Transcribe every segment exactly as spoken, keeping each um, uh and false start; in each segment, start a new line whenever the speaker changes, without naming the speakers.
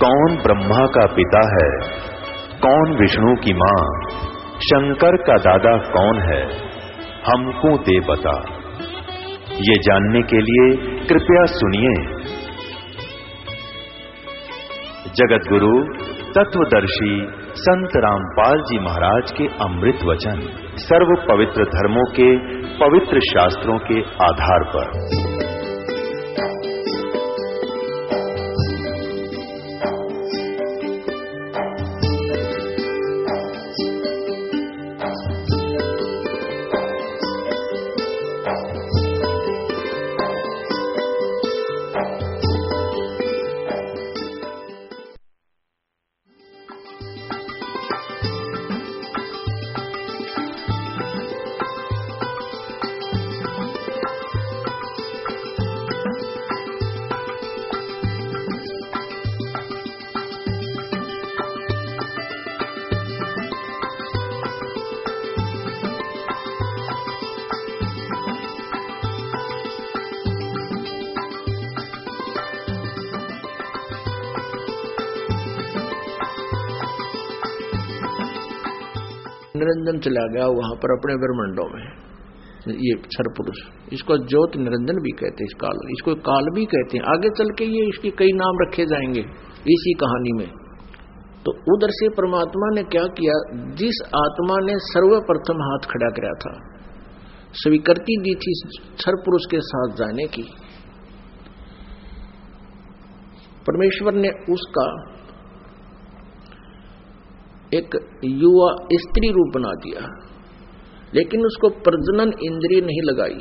कौन ब्रह्मा का पिता है, कौन विष्णु की मां, शंकर का दादा कौन है, हमको दे बता। ये जानने के लिए कृपया सुनिए। जगत गुरु तत्वदर्शी संत रामपाल जी महाराज के अमृत वचन सर्व पवित्र धर्मों के पवित्र शास्त्रों के आधार पर।
निरंजन चला गया वहां पर अपने ब्रह्मांडों में, ये क्षर पुरुष, इसको ज्योत निरंजन भी कहते हैं, इस काल इसको काल भी कहते हैं। आगे चल के ये इसके कई नाम रखे जाएंगे इसी कहानी में। तो उधर से परमात्मा ने क्या किया, जिस आत्मा ने सर्वप्रथम हाथ खड़ा किया था, स्वीकृति दी थी क्षर पुरुष के साथ जाने की, परमेश्वर ने उसका एक युवा स्त्री रूप बना दिया, लेकिन उसको प्रजनन इंद्रिय नहीं लगाई।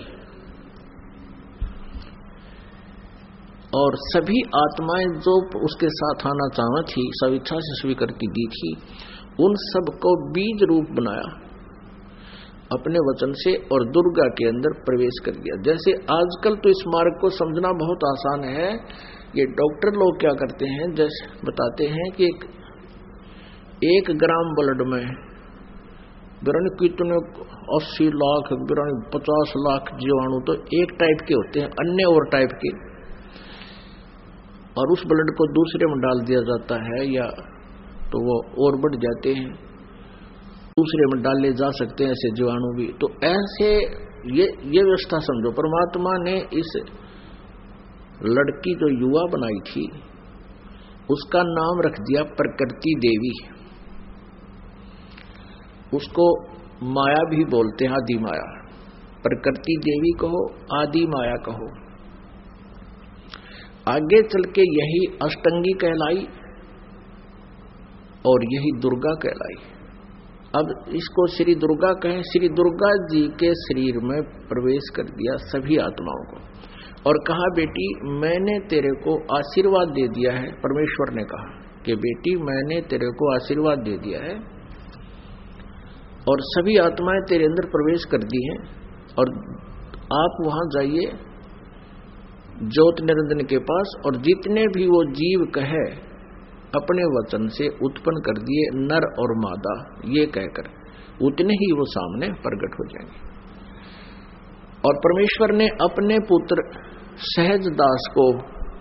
और सभी आत्माएं जो उसके साथ आना चाहती थी, स्वेच्छा से स्वीकृति दी थी, उन सबको बीज रूप बनाया अपने वचन से और दुर्गा के अंदर प्रवेश कर दिया। जैसे आजकल तो इस मार्ग को समझना बहुत आसान है। ये डॉक्टर लोग क्या करते हैं, जैसे बताते हैं कि एक एक ग्राम ब्लड में बिरानी कितने अस्सी लाख बिरानी पचास लाख जीवाणु तो एक टाइप के होते हैं, अन्य और टाइप के, और उस ब्लड को दूसरे में डाल दिया जाता है या तो वो और बढ़ जाते हैं, दूसरे में डाले जा सकते हैं ऐसे जीवाणु भी। तो ऐसे ये ये व्यवस्था समझो, परमात्मा ने इस लड़की जो युवा बनाई थी उसका नाम रख दिया प्रकृति देवी। उसको माया भी बोलते हैं, आदि माया। प्रकृति देवी कहो, आदि माया कहो। आगे चल के यही अष्टंगी कहलाई और यही दुर्गा कहलाई। अब इसको श्री दुर्गा कहें, श्री दुर्गा जी के शरीर में प्रवेश कर दिया सभी आत्माओं को और कहा, बेटी मैंने तेरे को आशीर्वाद दे दिया है। परमेश्वर ने कहा कि बेटी मैंने तेरे को आशीर्वाद दे दिया है और सभी आत्माएं तेरे अंदर प्रवेश कर दी हैं, और आप वहां जाइए ज्योत निरंजन के पास, और जितने भी वो जीव कहे अपने वचन से उत्पन्न कर दिए नर और मादा, ये कहकर उतने ही वो सामने प्रकट हो जाएंगे। और परमेश्वर ने अपने पुत्र सहजदास को,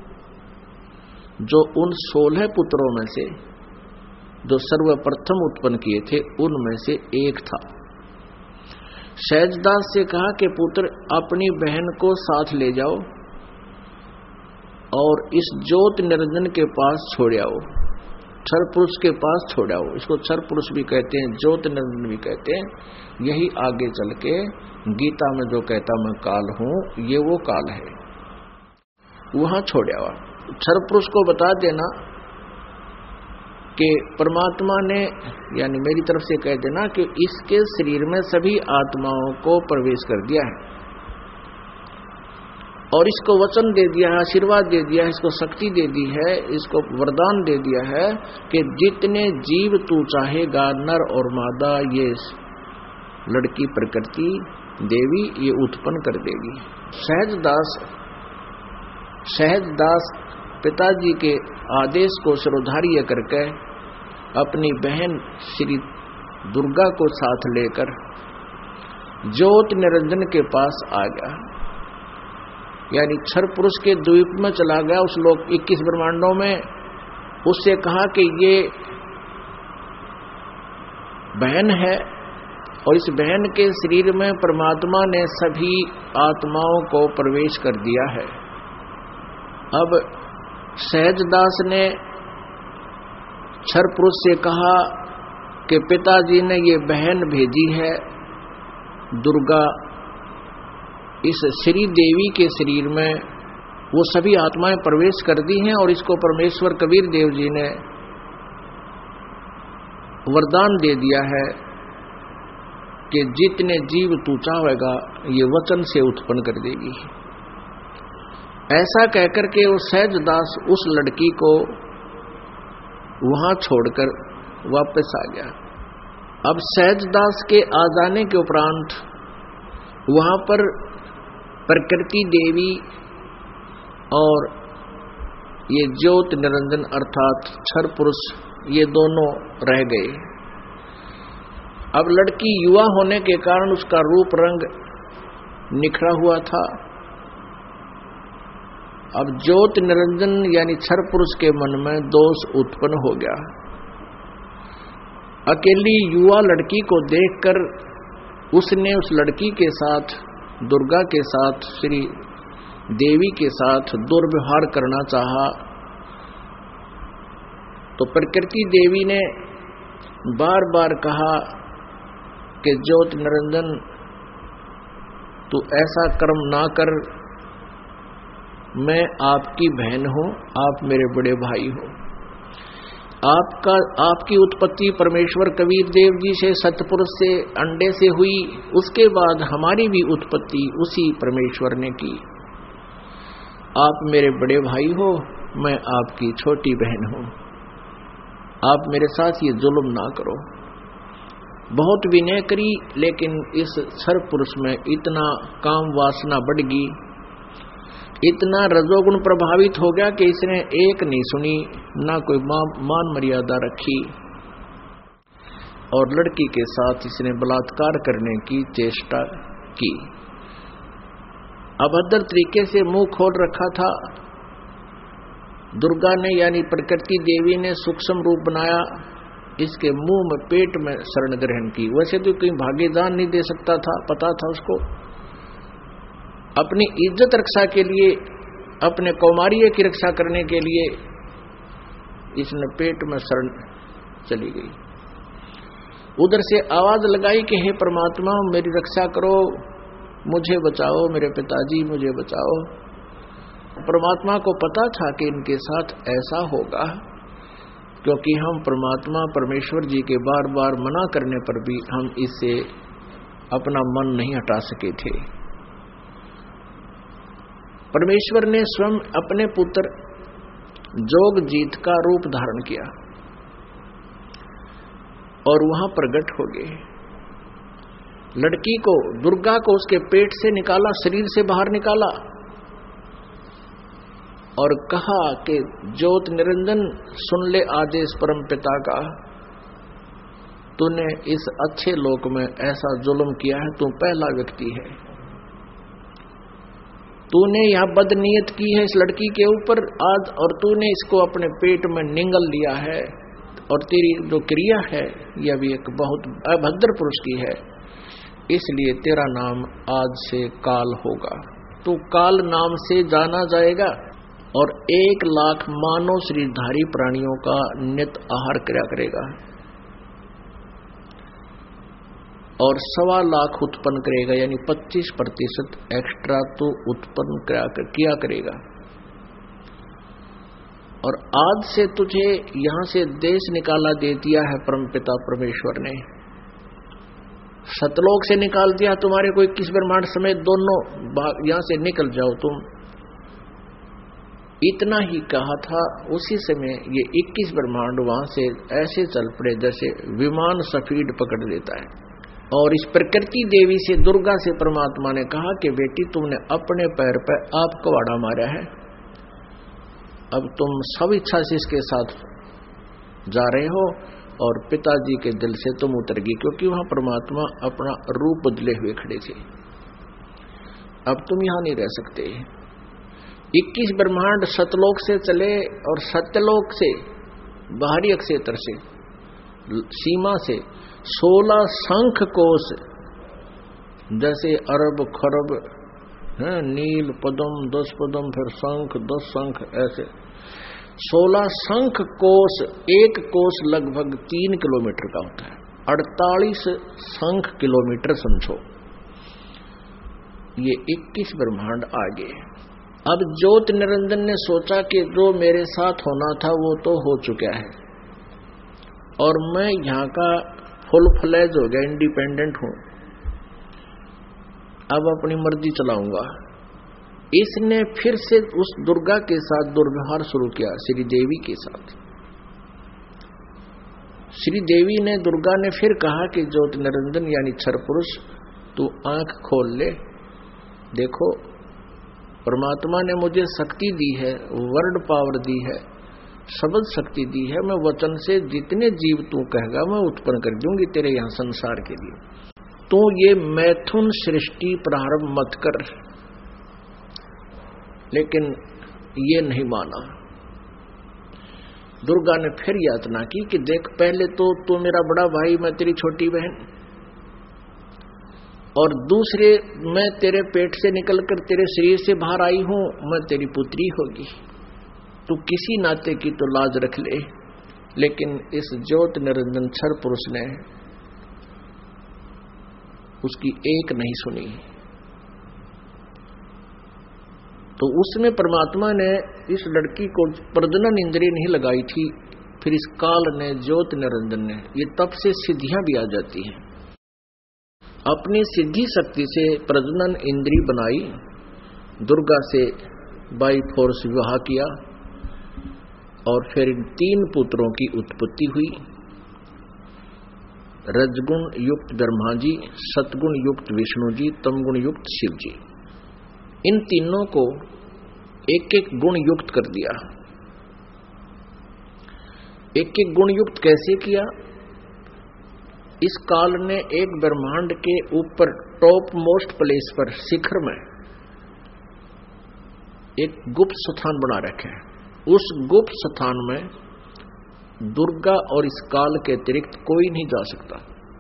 जो उन सोलह पुत्रों में से जो सर्वप्रथम उत्पन्न किए थे उनमें से एक था, सहजदास से कहा कि पुत्र अपनी बहन को साथ ले जाओ और इस ज्योत निरंजन के पास छोड़ आओ, क्षर पुरुष के पास छोड़ आओ। इसको क्षर पुरुष भी कहते हैं, ज्योत निरंजन भी कहते हैं। यही आगे चल के गीता में जो कहता मैं काल हूं, ये वो काल है, वहां छोड़ आओ। क्षर पुरुष को बता देना कि परमात्मा ने, यानी मेरी तरफ से कह देना कि इसके शरीर में सभी आत्माओं को प्रवेश कर दिया है और इसको वचन दे दिया है, आशीर्वाद दे दिया है, इसको शक्ति दे दी है, इसको वरदान दे दिया है कि जितने जीव तू चाहेगा नर और मादा, ये लड़की प्रकृति देवी ये उत्पन्न कर देगी। सहजदास सहजदास पिताजी के आदेश को शिरोधार्य करके अपनी बहन श्री दुर्गा को साथ लेकर ज्योत निरंजन के पास आ गया, यानी क्षर पुरुष के द्वीप में चला गया। उस लोक इक्कीस ब्रह्मांडों में उससे कहा कि ये बहन है और इस बहन के शरीर में परमात्मा ने सभी आत्माओं को प्रवेश कर दिया है। अब सहजदास ने क्षर पुरुष से कहा कि पिताजी ने ये बहन भेजी है दुर्गा, इस श्री देवी के शरीर में वो सभी आत्माएं प्रवेश कर दी हैं और इसको परमेश्वर कबीर देव जी ने वरदान दे दिया है कि जितने जीव तू चाहेगा ये वचन से उत्पन्न कर देगी। ऐसा कहकर के वो सहजदास उस लड़की को वहां छोड़कर वापस आ गया। अब सहजदास के आ जाने के उपरांत वहां पर प्रकृति देवी और ये ज्योत निरंजन अर्थात क्षर पुरुष ये दोनों रह गए। अब लड़की युवा होने के कारण उसका रूप रंग निखरा हुआ था। अब ज्योत निरंजन यानी क्षर पुरुष के मन में दोष उत्पन्न हो गया। अकेली युवा लड़की को देखकर उसने उस लड़की के साथ, दुर्गा के साथ, श्री देवी के साथ दुर्व्यवहार करना चाहा। तो प्रकृति देवी ने बार बार कहा कि ज्योत निरंजन तू ऐसा कर्म ना कर, मैं आपकी बहन हूं, आप मेरे बड़े भाई हो। आपका आपकी उत्पत्ति परमेश्वर कबीर देव जी से, सतपुरुष से, अंडे से हुई, उसके बाद हमारी भी उत्पत्ति उसी परमेश्वर ने की। आप मेरे बड़े भाई हो, मैं आपकी छोटी बहन हूं, आप मेरे साथ ये जुल्म ना करो। बहुत विनय करी, लेकिन इस क्षर पुरुष में इतना काम वासना बढ़ गई, इतना रजोगुण प्रभावित हो गया कि इसने एक नहीं सुनी, ना कोई मान मर्यादा रखी और लड़की के साथ इसने बलात्कार करने की चेष्टा की। अभद्र तरीके से मुंह खोल रखा था। दुर्गा ने यानी प्रकृति देवी ने सूक्ष्म रूप बनाया, इसके मुंह में, पेट में शरण ग्रहण की। वैसे तो कोई भागीदान नहीं दे सकता था, पता था उसको। अपनी इज्जत रक्षा के लिए, अपने कौमार्य की रक्षा करने के लिए इसने पेट में शरण चली गई। उधर से आवाज लगाई कि हे परमात्मा मेरी रक्षा करो, मुझे बचाओ, मेरे पिताजी मुझे बचाओ। परमात्मा को पता था कि इनके साथ ऐसा होगा, क्योंकि हम परमात्मा परमेश्वर जी के बार बार मना करने पर भी हम इससे अपना मन नहीं हटा सके थे। परमेश्वर ने स्वयं अपने पुत्र जोगजीत का रूप धारण किया और वहां प्रकट हो गए। लड़की को, दुर्गा को उसके पेट से निकाला, शरीर से बाहर निकाला और कहा कि ज्योत निरंजन सुन ले आदेश परम पिता का, तूने इस अच्छे लोक में ऐसा जुल्म किया है, तू पहला व्यक्ति है। तूने यह बदनीयत की है इस लड़की के ऊपर आज, और तूने इसको अपने पेट में निगल लिया है, और तेरी जो क्रिया है यह भी एक बहुत अभद्र पुरुष की है, इसलिए तेरा नाम आज से काल होगा। तू काल नाम से जाना जाएगा और एक लाख मानव शरीरधारी प्राणियों का नित आहार किया करेगा और सवा लाख उत्पन्न करेगा, यानी पच्चीस प्रतिशत एक्स्ट्रा तो उत्पन्न किया करेगा। और आज से तुझे यहां से देश निकाला दे दिया है परमपिता परमेश्वर ने, सतलोक से निकाल दिया तुम्हारे को इक्कीस ब्रह्मांड समेत दोनों, यहां से निकल जाओ तुम। इतना ही कहा था, उसी समय ये इक्कीस ब्रह्मांड वहां से ऐसे चल पड़े जैसे विमान स्पीड पकड़ लेता है। और इस प्रकृति देवी से, दुर्गा से परमात्मा ने कहा कि बेटी तुमने अपने पैर पर आप कवाड़ा मारा है, अब तुम सब इच्छा से इसके साथ जा रहे हो और पिताजी के दिल से तुम उतर गई, क्योंकि वहां परमात्मा अपना रूप बदले हुए खड़े थे। अब तुम यहां नहीं रह सकते। इक्कीस ब्रह्मांड सतलोक से चले और सत्यलोक से बाहरी अक्षेत्र से सीमा से सोलह शंख कोश, जैसे अरब खरब है, नील पद्म दस पद्म, फिर शंख दस शंख, ऐसे सोलह शंख कोश। एक कोश लगभग तीन किलोमीटर का होता है, अड़तालीस शंख किलोमीटर समझो। ये इक्कीस ब्रह्मांड आगे। अब ज्योत निरंजन ने सोचा कि जो मेरे साथ होना था वो तो हो चुका है, और मैं यहाँ का फुल फ्लैज हो गया, इंडिपेंडेंट हूं, अब अपनी मर्जी चलाऊंगा। इसने फिर से उस दुर्गा के साथ दुर्व्यवहार शुरू किया, श्री देवी के साथ। श्री देवी ने, दुर्गा ने फिर कहा कि ज्योत निरंजन यानी क्षर पुरुष, तू आंख खोल ले, देखो परमात्मा ने मुझे शक्ति दी है, वर्ड पावर दी है, शब्द शक्ति दी है, मैं वचन से जितने जीव तू कहेगा मैं उत्पन्न कर दूंगी तेरे यहां संसार के लिए। तो ये मैथुन सृष्टि प्रारंभ मत कर। लेकिन ये नहीं माना। दुर्गा ने फिर यातना की कि देख, पहले तो तू मेरा बड़ा भाई, मैं तेरी छोटी बहन, और दूसरे मैं तेरे पेट से निकलकर तेरे शरीर से बाहर आई हूं, मैं तेरी पुत्री होगी, तू किसी नाते की तो लाज रख ले। लेकिन इस ज्योत निरंजन क्षर पुरुष ने उसकी एक नहीं सुनी। तो उसमें परमात्मा ने इस लड़की को प्रजनन इंद्रिय नहीं लगाई थी। फिर इस काल ने, ज्योत निरंजन ने, ये तब से सिद्धियां भी आ जाती हैं, अपनी सिद्धि शक्ति से प्रजनन इंद्रिय बनाई, दुर्गा से बाई फोर्स विवाह किया, और फिर इन तीन पुत्रों की उत्पत्ति हुई। रजगुण युक्त ब्रह्मा जी, सतगुण युक्त विष्णु जी, तमगुण युक्त शिव जी। इन तीनों को एक एक गुण युक्त कर दिया। एक एक गुण युक्त कैसे किया? इस काल ने एक ब्रह्मांड के ऊपर टॉप मोस्ट प्लेस पर, शिखर में एक गुप्त स्थान बना रखे हैं। उस गुप्त स्थान में दुर्गा और इस काल के अतिरिक्त कोई नहीं जा सकता।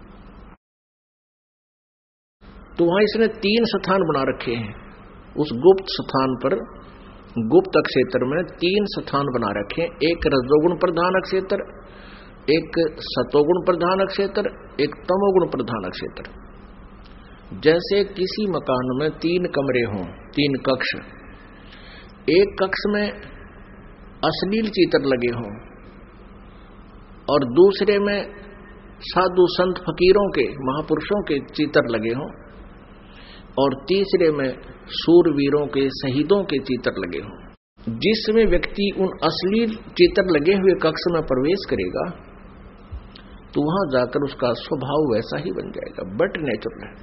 तो वहां इसने तीन स्थान बना रखे हैं। उस गुप्त स्थान पर, गुप्त क्षेत्र में तीन स्थान बना रखे हैं। एक रजोगुण प्रधान क्षेत्र, एक सतोगुण प्रधान क्षेत्र, एक तमोगुण प्रधान क्षेत्र। जैसे किसी मकान में तीन कमरे हों, तीन कक्ष, एक कक्ष में अश्लील चित्र लगे हों, और दूसरे में साधु संत फकीरों के, महापुरुषों के चित्र लगे हों, और तीसरे में सूरवीरों के, शहीदों के चित्र लगे हों। जिसमें व्यक्ति उन अश्लील चित्र लगे हुए कक्ष में प्रवेश करेगा तो वहां जाकर उसका स्वभाव वैसा ही बन जाएगा, बट नेचुरल है।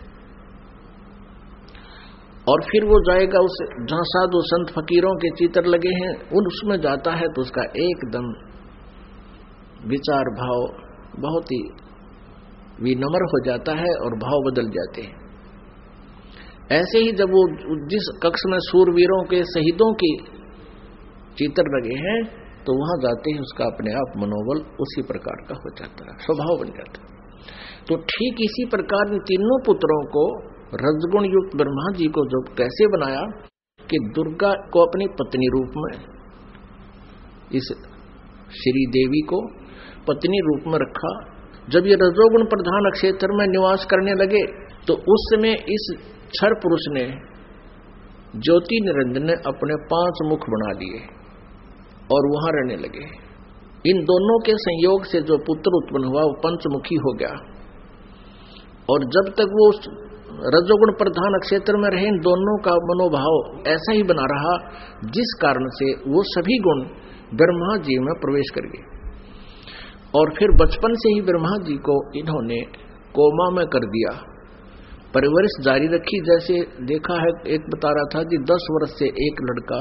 और फिर वो जाएगा उस जहां साधु संत फकीरों के चित्र लगे हैं, उन उसमें जाता है तो उसका एकदम विचार भाव बहुत ही विनम्र हो जाता है और भाव बदल जाते हैं। ऐसे ही जब वो जिस कक्ष में सूरवीरों के, शहीदों के चित्र लगे हैं, तो वहां जाते ही उसका अपने आप मनोबल उसी प्रकार का हो जाता है, स्वभाव बन जाता है। तो ठीक इसी प्रकार इन तीनों पुत्रों को, रजगुण युक्त ब्रह्मा जी को जो कैसे बनाया कि दुर्गा को अपनी पत्नी रूप में, इस श्री देवी को पत्नी रूप में रखा। जब ये रजोगुण प्रधान क्षेत्र में निवास करने लगे तो उस समय इस क्षर पुरुष ने, ज्योति निरंजन ने अपने पांच मुख बना लिए और वहां रहने लगे। इन दोनों के संयोग से जो पुत्र उत्पन्न हुआ वो पंचमुखी हो गया। और जब तक वो रजोगुण प्रधान क्षेत्र में रहे, इन दोनों का मनोभाव ऐसा ही बना रहा, जिस कारण से वो सभी गुण ब्रह्मा जी में प्रवेश कर गए। और फिर बचपन से ही ब्रह्मा जी को इन्होंने कोमा में कर दिया, परवरिश जारी रखी। जैसे देखा है, एक बता रहा था कि दस वर्ष से एक लड़का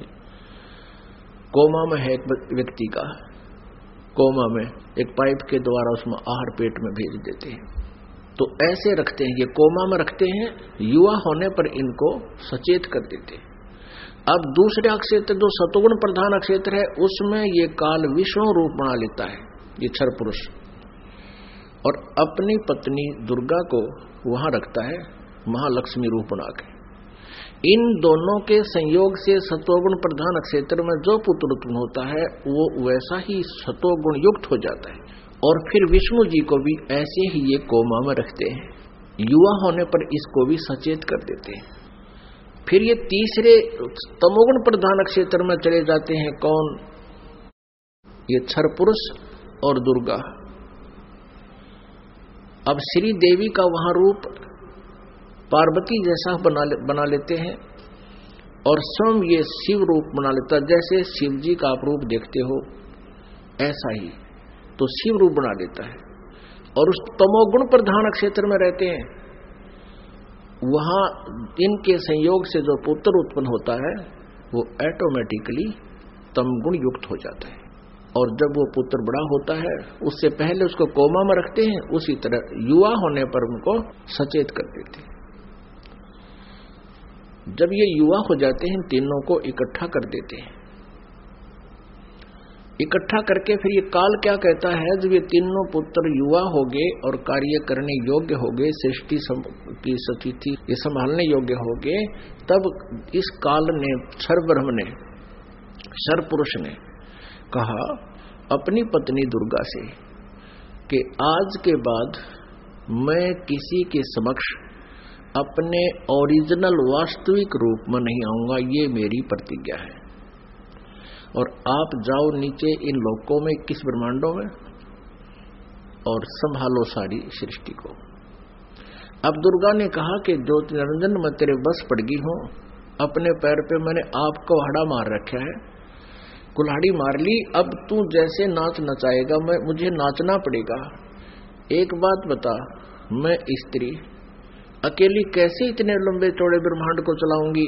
कोमा में है, एक व्यक्ति का कोमा में, एक पाइप के द्वारा उसमें आहार पेट में भेज देते हैं। तो ऐसे रखते हैं, ये कोमा में रखते हैं, युवा होने पर इनको सचेत कर देते हैं। अब दूसरे अक्षेत्र जो सतोगुण प्रधान अक्षेत्र है उसमें ये काल विष्णु रूप बना लेता है, ये क्षर पुरुष, और अपनी पत्नी दुर्गा को वहां रखता है महालक्ष्मी रूप बना के। इन दोनों के संयोग से सतोगुण प्रधान अक्षेत्र में जो पुत्र उत्पन्न होता है वो वैसा ही सतोगुण युक्त हो जाता है, और फिर विष्णु जी को भी ऐसे ही ये कोमा में रखते हैं, युवा होने पर इसको भी सचेत कर देते हैं। फिर ये तीसरे तमोगुण प्रधान क्षेत्र में चले जाते हैं, कौन? ये क्षर पुरुष और दुर्गा। अब श्री देवी का वहां रूप पार्वती जैसा बना ले, बना लेते हैं, और स्वयं ये शिव रूप बना लेता है। जैसे शिव जी का आप रूप देखते हो ऐसा ही तो शिव रूप बना देता है, और उस तमोगुण प्रधान क्षेत्र में रहते हैं। वहां इनके संयोग से जो पुत्र उत्पन्न होता है वो ऑटोमेटिकली तमगुण युक्त हो जाता है, और जब वो पुत्र बड़ा होता है उससे पहले उसको कोमा में रखते हैं, उसी तरह युवा होने पर उनको सचेत कर देते हैं। जब ये युवा हो जाते हैं तीनों को इकट्ठा कर देते हैं, इकट्ठा करके फिर ये काल क्या कहता है, जब ये तीनों पुत्र युवा हो गए और कार्य करने योग्य हो गए, सृष्टि की स्थिति ये संभालने योग्य हो गए, तब इस काल ने क्षर ब्रह्म ने क्षर पुरुष ने कहा अपनी पत्नी दुर्गा से कि आज के बाद मैं किसी के समक्ष अपने ओरिजिनल वास्तविक रूप में नहीं आऊंगा, ये मेरी प्रतिज्ञा है, और आप जाओ नीचे इन लोकों में इक्कीस ब्रह्मांडों में और संभालो सारी सृष्टि को। अब दुर्गा ने कहा कि ज्योति निरंजन मैं तेरे बस पड़ गई हूं, अपने पैर पे मैंने आपको हड़ा मार रखा है, कुल्हाड़ी मार ली, अब तू जैसे नाच नचाएगा मैं मुझे नाचना पड़ेगा। एक बात बता, मैं स्त्री अकेली कैसे इतने लंबे चौड़े ब्रह्मांड को चलाऊंगी,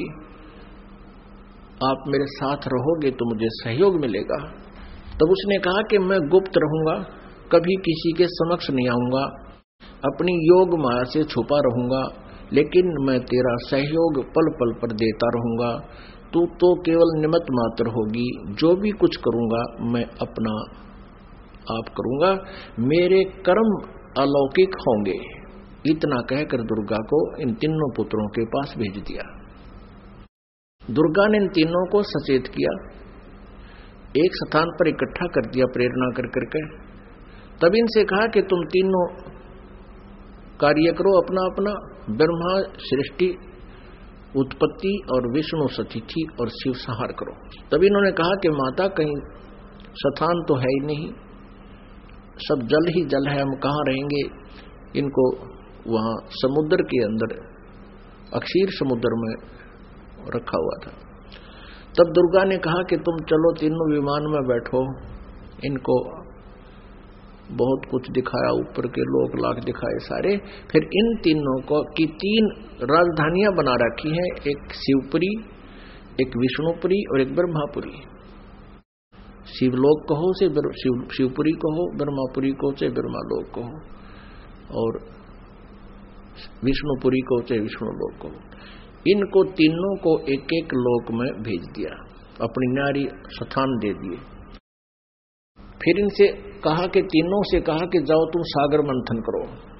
आप मेरे साथ रहोगे तो मुझे सहयोग मिलेगा। तब उसने कहा कि मैं गुप्त रहूंगा, कभी किसी के समक्ष नहीं आऊंगा, अपनी योग माया से छुपा रहूंगा, लेकिन मैं तेरा सहयोग पल पल पर देता रहूंगा। तू तो केवल निमित्त मात्र होगी, जो भी कुछ करूंगा मैं अपना आप करूंगा, मेरे कर्म अलौकिक होंगे। इतना कहकर दुर्गा को इन तीनों पुत्रों के पास भेज दिया। दुर्गा ने इन तीनों को सचेत किया, एक स्थान पर इकट्ठा कर दिया प्रेरणा कर करके। तब इनसे कहा कि तुम तीनों कार्य करो अपना अपना, ब्रह्मा सृष्टि उत्पत्ति और विष्णु सतिथि और शिव संहार करो। तब इन्होंने कहा कि माता कहीं स्थान तो है ही नहीं, सब जल ही जल है, हम कहाँ रहेंगे। इनको वहां समुद्र के अंदर अक्षीर समुद्र में रखा हुआ था। तब दुर्गा ने कहा कि तुम चलो तीनों विमान में बैठो। इनको बहुत कुछ दिखाया, ऊपर के लोक लाख दिखाए सारे। फिर इन तीनों को की तीन राजधानियां बना रखी हैं, एक शिवपुरी, एक विष्णुपुरी और एक ब्रह्मापुरी। शिवलोक कहो से शिव, शिवपुरी कहो, ब्रह्मापुरी को से ब्रह्मालोक कहो, और विष्णुपुरी को चाहे विष्णु लोक को। इनको तीनों को एक एक लोक में भेज दिया, अपनी नारी स्थान दे दिए। फिर इनसे कहा कि तीनों से कहा कि जाओ तुम सागर मंथन करो।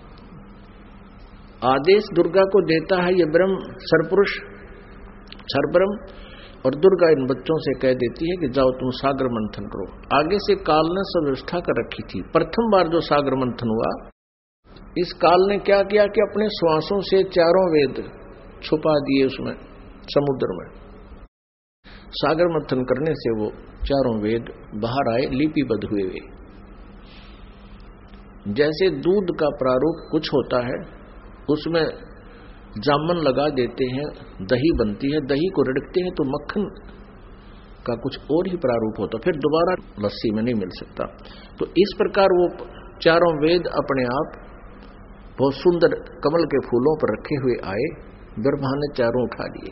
आदेश दुर्गा को देता है ये ब्रह्म सरपुरुष क्षर ब्रह्म, और दुर्गा इन बच्चों से कह देती है कि जाओ तुम सागर मंथन करो। आगे से काल ने सब व्यवस्था कर रखी थी। प्रथम बार जो सागर मंथन हुआ, इस काल ने क्या किया कि अपने श्वासों से चारों वेद छुपा दिए उसमें समुद्र में। सागर मंथन करने से वो चारों वेद बाहर आए, लिपिबद्ध हुए वे। जैसे दूध का प्रारूप कुछ होता है, उसमें जामन लगा देते हैं, दही बनती है, दही को रिड़कते हैं तो मक्खन का कुछ और ही प्रारूप होता, फिर दोबारा लस्सी में नहीं मिल सकता। तो इस प्रकार वो चारों वेद अपने आप बहुत सुंदर कमल के फूलों पर रखे हुए आए। ब्रह्मा ने चारों उठा लिए।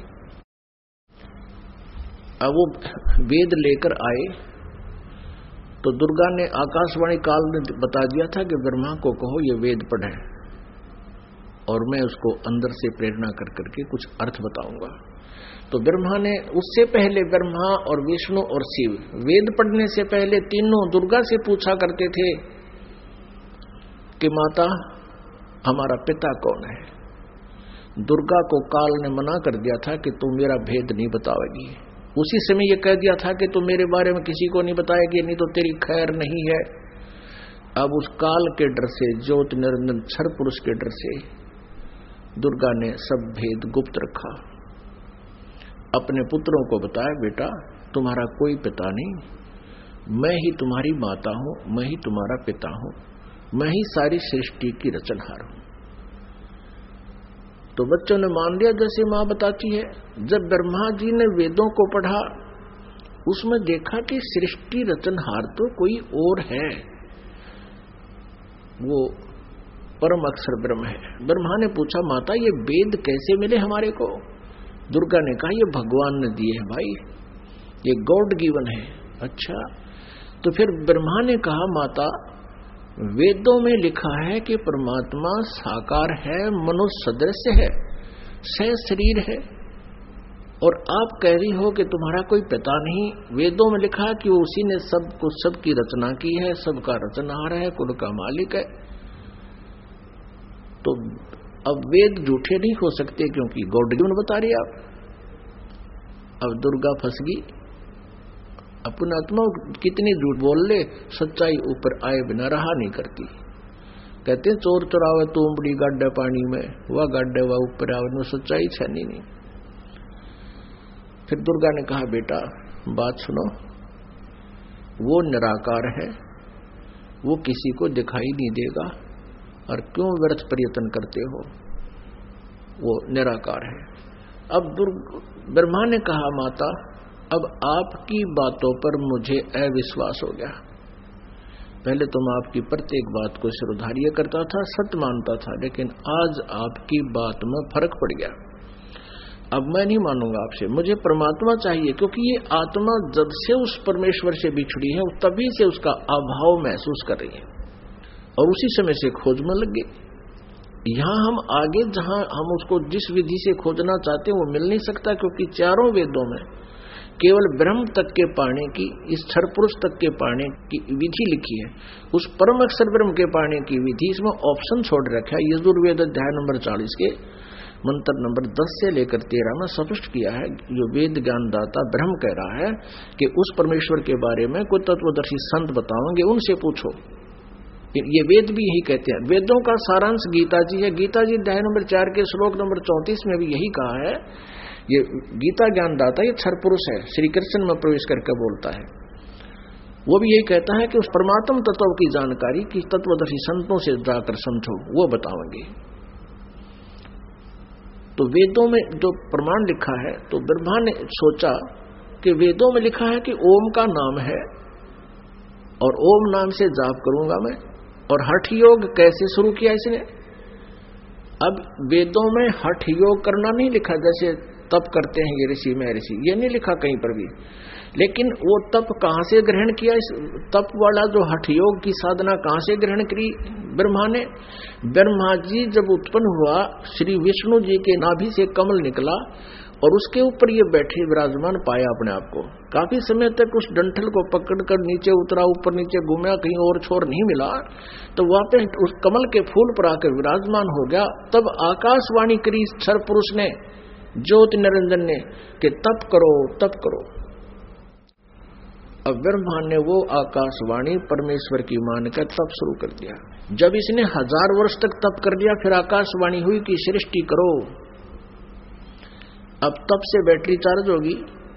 अब वो वेद लेकर आए तो दुर्गा ने आकाशवाणी काल ने बता दिया था कि ब्रह्मा को कहो ये वेद पढ़े, और मैं उसको अंदर से प्रेरणा कर करके कुछ अर्थ बताऊंगा। तो ब्रह्मा ने उससे पहले ब्रह्मा और विष्णु और शिव वेद पढ़ने से पहले तीनों दुर्गा से पूछा करते थे कि माता हमारा पिता कौन है। दुर्गा को काल ने मना कर दिया था कि तू मेरा भेद नहीं बतावेगी। उसी समय ये कह दिया था कि तू मेरे बारे में किसी को नहीं बताएगी, नहीं तो तेरी खैर नहीं है। अब उस काल के डर से, ज्योति निरंजन क्षर पुरुष के डर से दुर्गा ने सब भेद गुप्त रखा। अपने पुत्रों को बताया, बेटा तुम्हारा कोई पिता नहीं, मैं ही तुम्हारी माता हूं, मैं ही तुम्हारा पिता हूं, मैं ही सारी सृष्टि की रचनहार हूं। तो बच्चों ने मान लिया जैसे मां बताती है। जब ब्रह्मा जी ने वेदों को पढ़ा, उसमें देखा कि सृष्टि रचनहार तो कोई और है, वो परम अक्षर ब्रह्म है। ब्रह्मा ने पूछा, माता ये वेद कैसे मिले हमारे को? दुर्गा ने कहा, ये भगवान ने दिए हैं भाई, ये गॉड गिवन है। अच्छा, तो फिर ब्रह्मा ने कहा, माता वेदों में लिखा है कि परमात्मा साकार है, मनुष्य सदृश है, सह शरीर है, और आप कह रही हो कि तुम्हारा कोई पिता नहीं। वेदों में लिखा है कि उसी ने सबको सबकी रचना की है, सबका रचनहार है, कुल का मालिक है। तो अब वेद झूठे नहीं हो सकते क्योंकि गॉड गिवन बता रही आप। अब दुर्गा फंस गई। अपने आत्मा कितनी झूठ बोल ले, सच्चाई ऊपर आए बिना रहा नहीं करती। कहते हैं चोर चुरावे तो उमड़ी गाड्डे पानी में, वह गाड्डे वह ऊपर आवे, न सच्चाई छनी नहीं। फिर दुर्गा ने कहा, बेटा बात सुनो, वो निराकार है, वो किसी को दिखाई नहीं देगा, और क्यों व्यर्थ प्रयत्न करते हो, वो निराकार है। अब ब्रह्मा ने कहा, माता अब आपकी बातों पर मुझे अविश्वास हो गया। पहले तो मैं आपकी प्रत्येक बात को सिरोधार्य करता था, सत्य मानता था, लेकिन आज आपकी बात में फर्क पड़ गया। अब मैं नहीं मानूंगा आपसे, मुझे परमात्मा चाहिए, क्योंकि ये आत्मा जब से उस परमेश्वर से बिछड़ी है तभी से उसका अभाव महसूस कर रही है, और उसी समय से खोज में लग गई। यहां हम आगे जहां हम उसको जिस विधि से खोजना चाहते हैं वो मिल नहीं सकता, क्योंकि चारों वेदों में केवल ब्रह्म तक के पाने की, इस क्षर पुरुष तक के पाने की विधि लिखी है। उस परम अक्षर ब्रह्म के पाने की विधि इसमें ऑप्शन छोड़ रखा है। यजुर्वेद अध्याय नंबर चालीस के मंत्र नंबर दस से लेकर तेरह में स्पष्ट किया है, जो वेद ज्ञानदाता ब्रह्म कह रहा है कि उस परमेश्वर के बारे में कोई तत्वदर्शी संत बताओगे, उनसे पूछो। ये वेद भी यही कहते हैं। वेदों का सारांश गीता जी है। गीता जी अध्याय नंबर चार के श्लोक नंबर चौंतीस में भी यही कहा है। ये गीता ज्ञानदाता ये क्षर पुरुष है, श्री कृष्ण में प्रवेश करके बोलता है। वो भी यही कहता है कि उस परमात्म तत्व की जानकारी की तत्वदर्शी संतों से जाकर समझो, वो बताओगे। तो वेदों में जो प्रमाण लिखा है, तो ब्रह्मा ने सोचा कि वेदों में लिखा है कि ओम का नाम है, और ओम नाम से जाप करूंगा मैं। और हठ योग कैसे शुरू किया इसने? अब वेदों में हठ योग करना नहीं लिखा, जैसे तप करते हैं ये ऋषि महर्षि, ये नहीं लिखा कहीं पर भी। लेकिन वो तप कहां से ग्रहण किया? इस तप वाला जो हठ योग की साधना कहां से ग्रहण करी ब्रह्मा ने? ब्रह्मा जी जब उत्पन्न हुआ, श्री विष्णु जी के नाभि से कमल निकला, और उसके ऊपर ये बैठे विराजमान पाया अपने आप को। काफी समय तक उस डंठल को पकड़कर नीचे उतरा, ऊपर नीचे घूमा, कहीं और छोर नहीं मिला, तो वापस उस कमल के फूल पर आकर विराजमान हो गया। तब आकाशवाणी करी क्षर पुरुष ने, ज्योति निरंजन ने, कि तप करो तप करो। अब ब्रह्मा ने वो आकाशवाणी परमेश्वर की मानकर तप शुरू कर दिया। जब इसने हजार वर्ष तक तप कर दिया, फिर आकाशवाणी हुई कि सृष्टि करो। अब तप से बैटरी चार्ज होगी।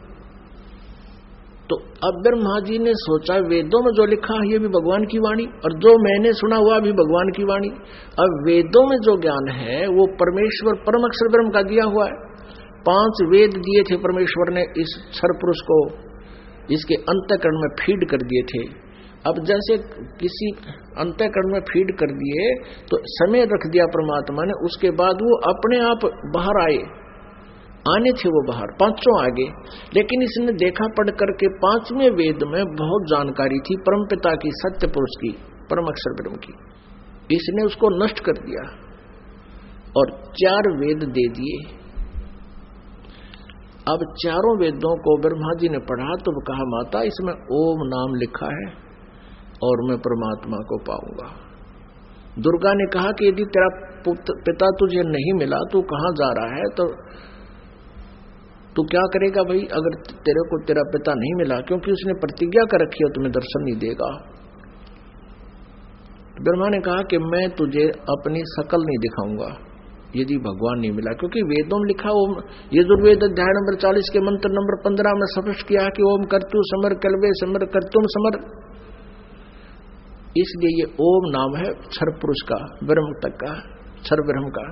तो अब ब्रह्मा जी ने सोचा, वेदों में जो लिखा है ये भी भगवान की वाणी, और जो मैंने सुना हुआ भी भगवान की वाणी। अब वेदों में जो ज्ञान है वो परमेश्वर परम अक्षर ब्रह्म का दिया हुआ है। पांच वेद दिए थे परमेश्वर ने इस क्षर पुरुष को, इसके अंतःकरण में फीड कर दिए थे। अब जैसे किसी अंतःकरण में फीड कर दिए तो समय रख दिया परमात्मा ने, उसके बाद वो अपने आप बाहर आए, आने थे वो बाहर, पांचों आगे। लेकिन इसने देखा पढ़ करके पांचवें वेद में बहुत जानकारी थी परमपिता की, सत्य पुरुष की, परम अक्षर ब्रह्म की। इसने उसको नष्ट कर दिया और चार वेद दे दिए। अब चारों वेदों को ब्रह्मा जी ने पढ़ा तो कहा माता इसमें ओम नाम लिखा है और मैं परमात्मा को पाऊंगा। दुर्गा ने कहा कि यदि तेरा पिता तुझे नहीं मिला तू कहां जा रहा है, तो तू क्या करेगा भाई अगर तेरे को तेरा पिता नहीं मिला, क्योंकि उसने प्रतिज्ञा कर रखी है तुम्हें दर्शन नहीं देगा। ब्रह्मा ने कहा कि मैं तुझे अपनी शकल नहीं दिखाऊंगा यदि भगवान नहीं मिला, क्योंकि वेदों में लिखा ओम, यजुर्वेद अध्याय नंबर चालीस के मंत्र नंबर पंद्रह में स्पष्ट किया कि ओम कर्तु समर कल्वे समर कर्तुम समर। इसलिए ये ओम नाम है क्षर पुरुष का, ब्रह्म तक का, क्षर ब्रह्म का।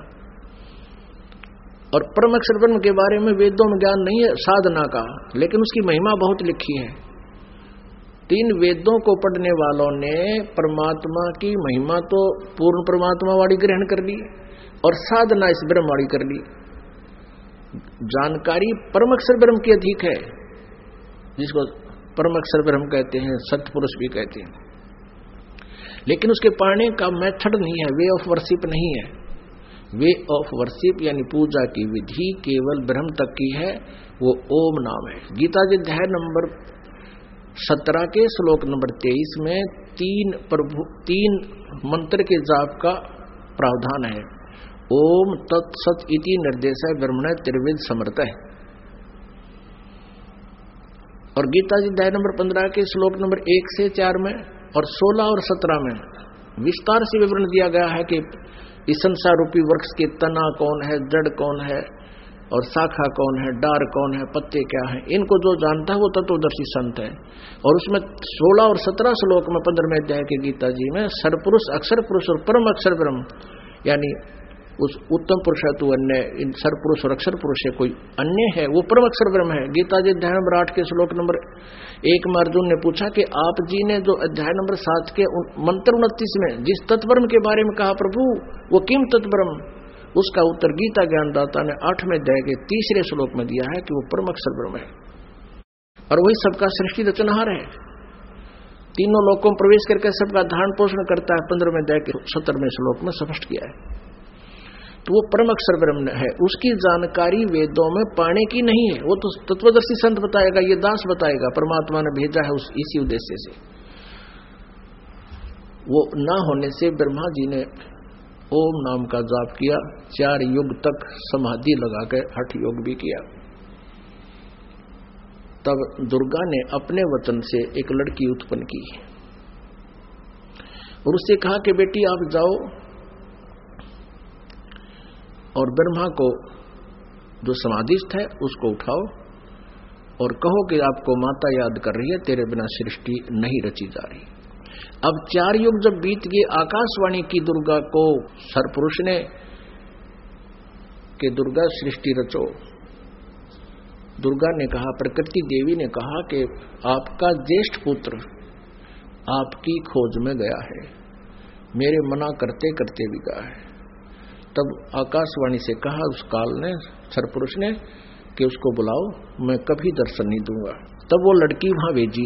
और परम अक्षर ब्रह्म के बारे में वेदों में ज्ञान नहीं है साधना का, लेकिन उसकी महिमा बहुत लिखी है। तीन वेदों को पढ़ने वालों ने परमात्मा की महिमा तो पूर्ण परमात्मा वाली ग्रहण कर ली और साधना इस ब्रह्म वाली कर ली। जानकारी परम अक्षर ब्रह्म की अधिक है, जिसको परम अक्षर ब्रह्म कहते हैं, सत्पुरुष भी कहते हैं, लेकिन उसके पाने का मेथड नहीं है, वे ऑफ वर्शिप नहीं है। वे ऑफ वर्शिप यानी पूजा की विधि केवल ब्रह्म तक की है, वो ओम नाम है। गीता जी अध्याय नंबर सत्रह के श्लोक नंबर तेईस में तीन प्रभु तीन मंत्र के जाप का प्रावधान है। ओम तत्सत इति निर्देश है ब्रह्मण त्रिविध समर्थ है। और गीता जी अध्याय नंबर पंद्रह के श्लोक नंबर एक से चार में और सोलह और सत्रह में विस्तार से विवरण दिया गया है कि इस संसार रूपी वृक्ष के तना कौन है, जड़ कौन है और शाखा कौन है, डार कौन है, पत्ते क्या है, इनको जो जानता है वो तत्वदर्शी संत है। और उसमें सोलह और सत्रह श्लोक में पंद्रहवें अध्याय के गीता जी में सरपुरुष, अक्षर पुरुष और परम अक्षर ब्रह्म यानी उस उत्तम पुरुष है तू अन्य, इन सरपुरुष और अक्षर पुरुष है कोई अन्य है, वो परम अक्षर ब्रह्म है। गीता जी अध्याय नंबर आठ के श्लोक नंबर एक में अर्जुन ने पूछा कि आप जी ने जो अध्याय नंबर सात के मंत्र उनतीस में जिस तत्ब्रह्म के बारे में कहा प्रभु वो किम तत्ब्रह्म, उसका उत्तर गीता ज्ञानदाता ने आठवें अध्याय के तीसरे श्लोक में दिया है कि वो परम अक्षर ब्रह्म है और वही सबका सृष्टि रचनहार है, तीनों लोकों में प्रवेश करके सबका धारण पोषण करता है। पंद्रहवें अध्याय के सत्तरवें श्लोक में स्पष्ट किया है। तो वो परम अक्षर ब्रह्म है, उसकी जानकारी वेदों में पाने की नहीं है, वो तो तत्वदर्शी संत बताएगा, ये दास बताएगा, परमात्मा ने भेजा है उस इसी उद्देश्य से। वो ना होने से ब्रह्मा जी ने ओम नाम का जाप किया, चार युग तक समाधि लगाकर हठ योग भी किया। तब दुर्गा ने अपने वचन से एक लड़की उत्पन्न की और उससे कहा कि बेटी आप जाओ और ब्रह्मा को जो समाधिस्थ है उसको उठाओ और कहो कि आपको माता याद कर रही है, तेरे बिना सृष्टि नहीं रची जा रही। अब चार युग जब बीत गए, आकाशवाणी की दुर्गा को सरपुरुष ने कि दुर्गा सृष्टि रचो। दुर्गा ने कहा, प्रकृति देवी ने कहा कि आपका ज्येष्ठ पुत्र आपकी खोज में गया है, मेरे मना करते करते भी गया है। तब आकाशवाणी से कहा उस काल ने, सरपुरुष ने, कि उसको बुलाओ, मैं कभी दर्शन नहीं दूंगा। तब वो लड़की वहां भेजी।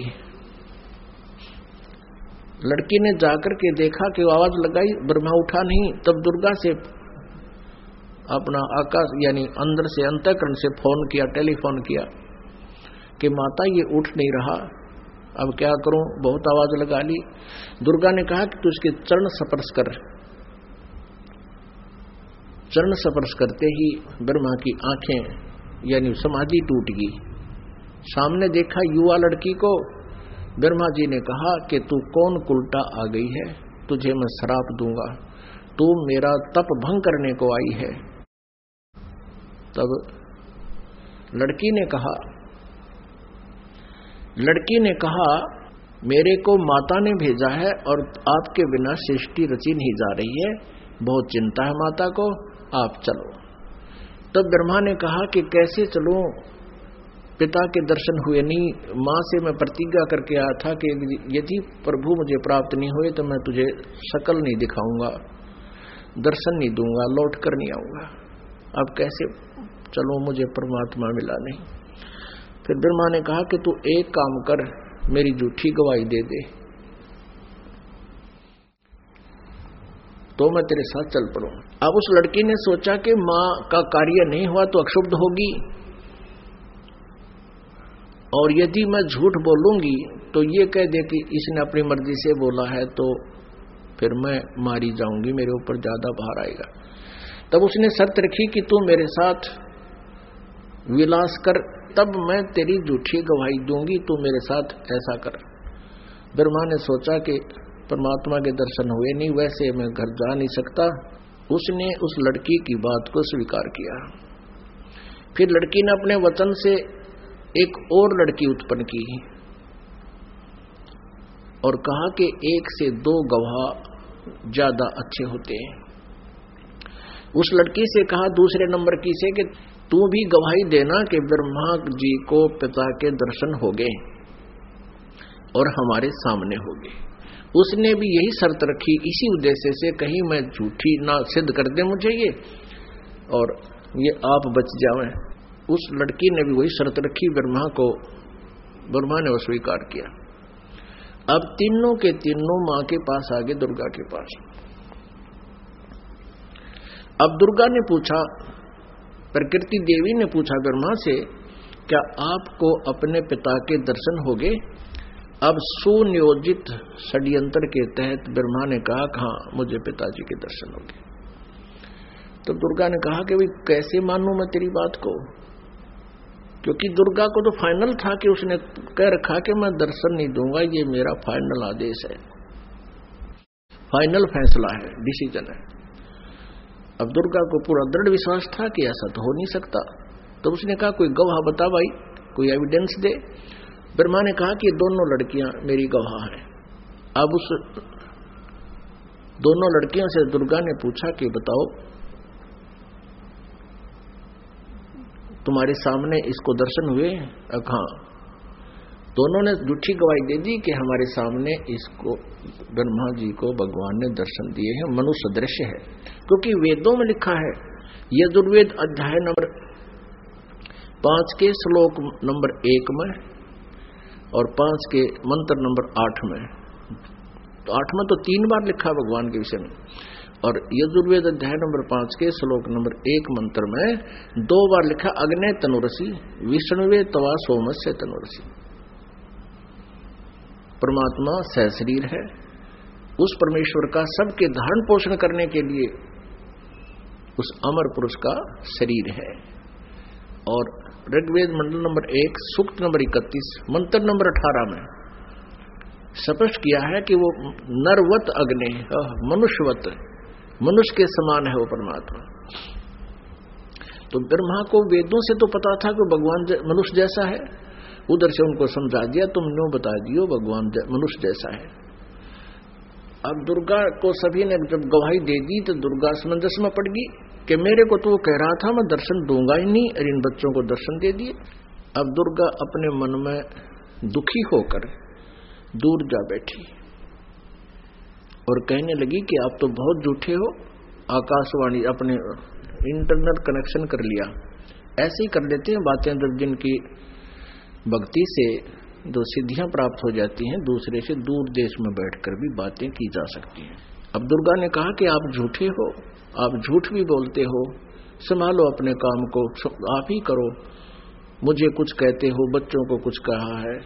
लड़की ने जाकर के देखा कि आवाज लगाई, ब्रह्मा उठा नहीं। तब दुर्गा से अपना आकाश यानी अंदर से अंतःकरण से फोन किया, टेलीफोन किया कि माता ये उठ नहीं रहा, अब क्या करूं, बहुत आवाज लगा ली। दुर्गा ने कहा कि तू इसके चरण स्पर्श कर। चरण स्पर्श करते ही ब्रह्मा की आंखें यानी समाधि टूट गई। सामने देखा युवा लड़की को। ब्रह्मा जी ने कहा कि तू कौन कुलटा आ गई है, तुझे मैं श्राप दूंगा, तू मेरा तप भंग करने को आई है। तब लड़की ने कहा लड़की ने कहा मेरे को माता ने भेजा है और आपके बिना सृष्टि रची नहीं जा रही है, बहुत चिंता है माता को, आप चलो। तब ब्रह्मा ने कहा कि कैसे चलूं, पिता के दर्शन हुए नहीं, मां से मैं प्रतिज्ञा करके आया था कि यदि प्रभु मुझे प्राप्त नहीं हुए तो मैं तुझे शकल नहीं दिखाऊंगा, दर्शन नहीं दूंगा, लौट कर नहीं आऊंगा, अब कैसे चलो, मुझे परमात्मा मिला नहीं। फिर ब्रह्मा ने कहा कि तू एक काम कर, मेरी झूठी गवाही दे दे तो मैं तेरे साथ चल पड़ूं। अब उस लड़की ने सोचा कि मां का कार्य नहीं हुआ तो अक्षुब्ध होगी, और यदि मैं झूठ बोलूंगी तो ये कह दे कि इसने अपनी मर्जी से बोला है, तो फिर मैं मारी जाऊंगी, मेरे ऊपर ज्यादा भार आएगा। तब उसने शर्त रखी कि तू मेरे साथ विलास कर, तब मैं तेरी झूठी गवाही दूंगी, तू मेरे साथ ऐसा कर। ब्रह्मा ने सोचा कि परमात्मा के दर्शन हुए नहीं, वैसे मैं घर जा नहीं सकता। उसने उस लड़की की बात को स्वीकार किया। फिर लड़की ने अपने वचन से एक और लड़की उत्पन्न की और कहा कि एक से दो गवाह ज्यादा अच्छे होते हैं। उस लड़की से कहा दूसरे नंबर की से कि तू भी गवाही देना कि ब्रह्मा जी को पिता के दर्शन हो गए और हमारे सामने हो गए। उसने भी यही शर्त रखी, इसी उद्देश्य से कहीं मैं झूठी ना सिद्ध कर दे मुझे ये और ये आप बच जावें। उस लड़की ने भी वही शर्त रखी, ब्रह्मा को ब्रह्मा ने वो स्वीकार किया। अब तीनों के तीनों मां के पास आ गए, दुर्गा के पास। अब दुर्गा ने पूछा, प्रकृति देवी ने पूछा ब्रह्मा से, क्या आपको अपने पिता के दर्शन हो गए? अब सुनियोजित षड्यंत्र के तहत ब्रह्मा ने कहा, हाँ मुझे पिताजी के दर्शन हो गए। तो दुर्गा ने कहा कि भाई कैसे मानूं मैं तेरी बात को, क्योंकि दुर्गा को तो फाइनल था कि उसने कह रखा कि मैं दर्शन नहीं दूंगा, ये मेरा फाइनल आदेश है, फाइनल फैसला है, डिसीजन है। अब दुर्गा को पूरा दृढ़ विश्वास था कि ऐसा तो हो नहीं सकता। तो उसने कहा कोई गवाह बता भाई, कोई एविडेंस दे। ब्रह्मा ने कहा कि दोनों लड़कियां मेरी गवाह हैं। अब उस दोनों लड़कियों से दुर्गा ने पूछा कि बताओ तुम्हारे सामने इसको दर्शन हुए? अब हाँ, दोनों ने झूठी गवाही दे दी कि हमारे सामने इसको ब्रह्मा जी को भगवान ने दर्शन दिए हैं, मनुष्य दृश्य है। क्योंकि वेदों में लिखा है, यजुर्वेद अध्याय नंबर पांच के श्लोक नंबर एक में और पांच के मंत्र नंबर आठ में, तो आठ में तो तीन बार लिखा भगवान के विषय में, और यजुर्वेद अध्याय नंबर पांच के श्लोक नंबर एक मंत्र में दो बार लिखा अग्ने तनुरसी विष्णुवे तवा सोमस्य तनुरसी। परमात्मा सहशरीर है, उस परमेश्वर का सबके धारण पोषण करने के लिए उस अमर पुरुष का शरीर है। और ऋग्वेद मंडल नंबर एक सूक्त नंबर इकतीस मंत्र नंबर अठारह में स्पष्ट किया है कि वो नरवत अग्नि, मनुष्यवत, मनुष्य के समान है वो परमात्मा। तो ब्रह्मा को वेदों से तो पता था कि भगवान मनुष्य जैसा है, उधर से उनको समझा दिया, तुम न्यों बता दियो भगवान मनुष्य जैसा है। अब दुर्गा को सभी ने जब गवाही दे दी तो दुर्गा समंजस में पड़ गई कि मेरे को तो वो कह रहा था मैं दर्शन दूंगा ही नहीं, और इन बच्चों को दर्शन दे दिए। अब दुर्गा अपने मन में दुखी होकर दूर जा बैठी और कहने लगी कि आप तो बहुत झूठे हो। आकाशवाणी अपने इंटरनेट कनेक्शन कर लिया, ऐसे ही कर लेते हैं बातें जब जिनकी भक्ति से जो सिद्धियां प्राप्त हो जाती हैं, दूसरे से दूर देश में बैठकर भी बातें की जा सकती हैं। अब दुर्गा ने कहा कि आप झूठे हो, आप झूठ भी बोलते हो, संभालो अपने काम को, आप ही करो, मुझे कुछ कहते हो, बच्चों को कुछ कहा है।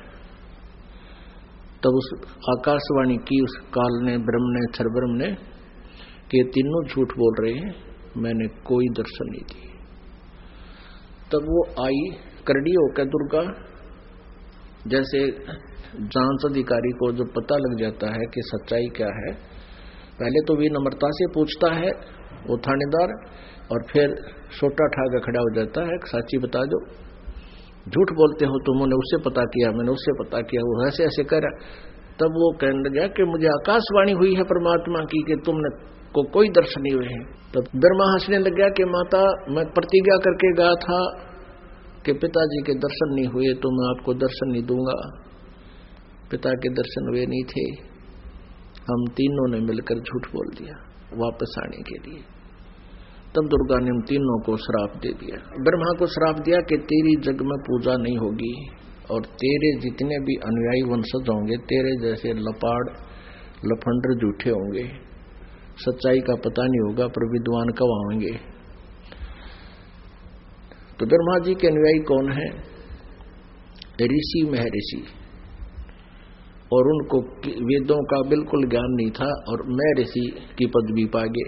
तब उस आकाशवाणी की उस काल ने, ब्रह्म ने, क्षरब्रह्म ने कि तीनों झूठ बोल रहे हैं, मैंने कोई दर्शन नहीं दिए। तब वो आई करड़ी होकर दुर्गा, जैसे जांच अधिकारी को जो पता लग जाता है कि सच्चाई क्या है, पहले तो विनम्रता से पूछता है वो थानेदार, और फिर सोटा ठाकर खड़ा हो जाता है, सच्ची बता दो, झूठ बोलते हो तुम, उन्होंने उससे पता किया, मैंने उससे पता किया, वो ऐसे ऐसे कर। तब वो कहने लगा कि मुझे आकाशवाणी हुई है परमात्मा की कि तुमने को कोई दर्शन नहीं हुए हैं। तब ब्रह्मा हंसने लग गया कि माता मैं प्रतिज्ञा करके गया था कि पिताजी के दर्शन नहीं हुए तो मैं आपको दर्शन नहीं दूंगा। पिता के दर्शन हुए नहीं थे, हम तीनों ने मिलकर झूठ बोल दिया वापस आने के लिए। तब दुर्गा ने उन तीनों को श्राप दे दिया। ब्रह्मा को श्राप दिया कि तेरी जग में पूजा नहीं होगी और तेरे जितने भी अनुयायी वंशज होंगे तेरे जैसे लपाड़ लफंडर झूठे होंगे, सच्चाई का पता नहीं होगा पर विद्वान कब आएंगे। तो ब्रह्मा जी के अनुयायी कौन है? ऋषि महर्षि, और उनको वेदों का बिल्कुल ज्ञान नहीं था और मैं ऋषि की पदवी पा गए।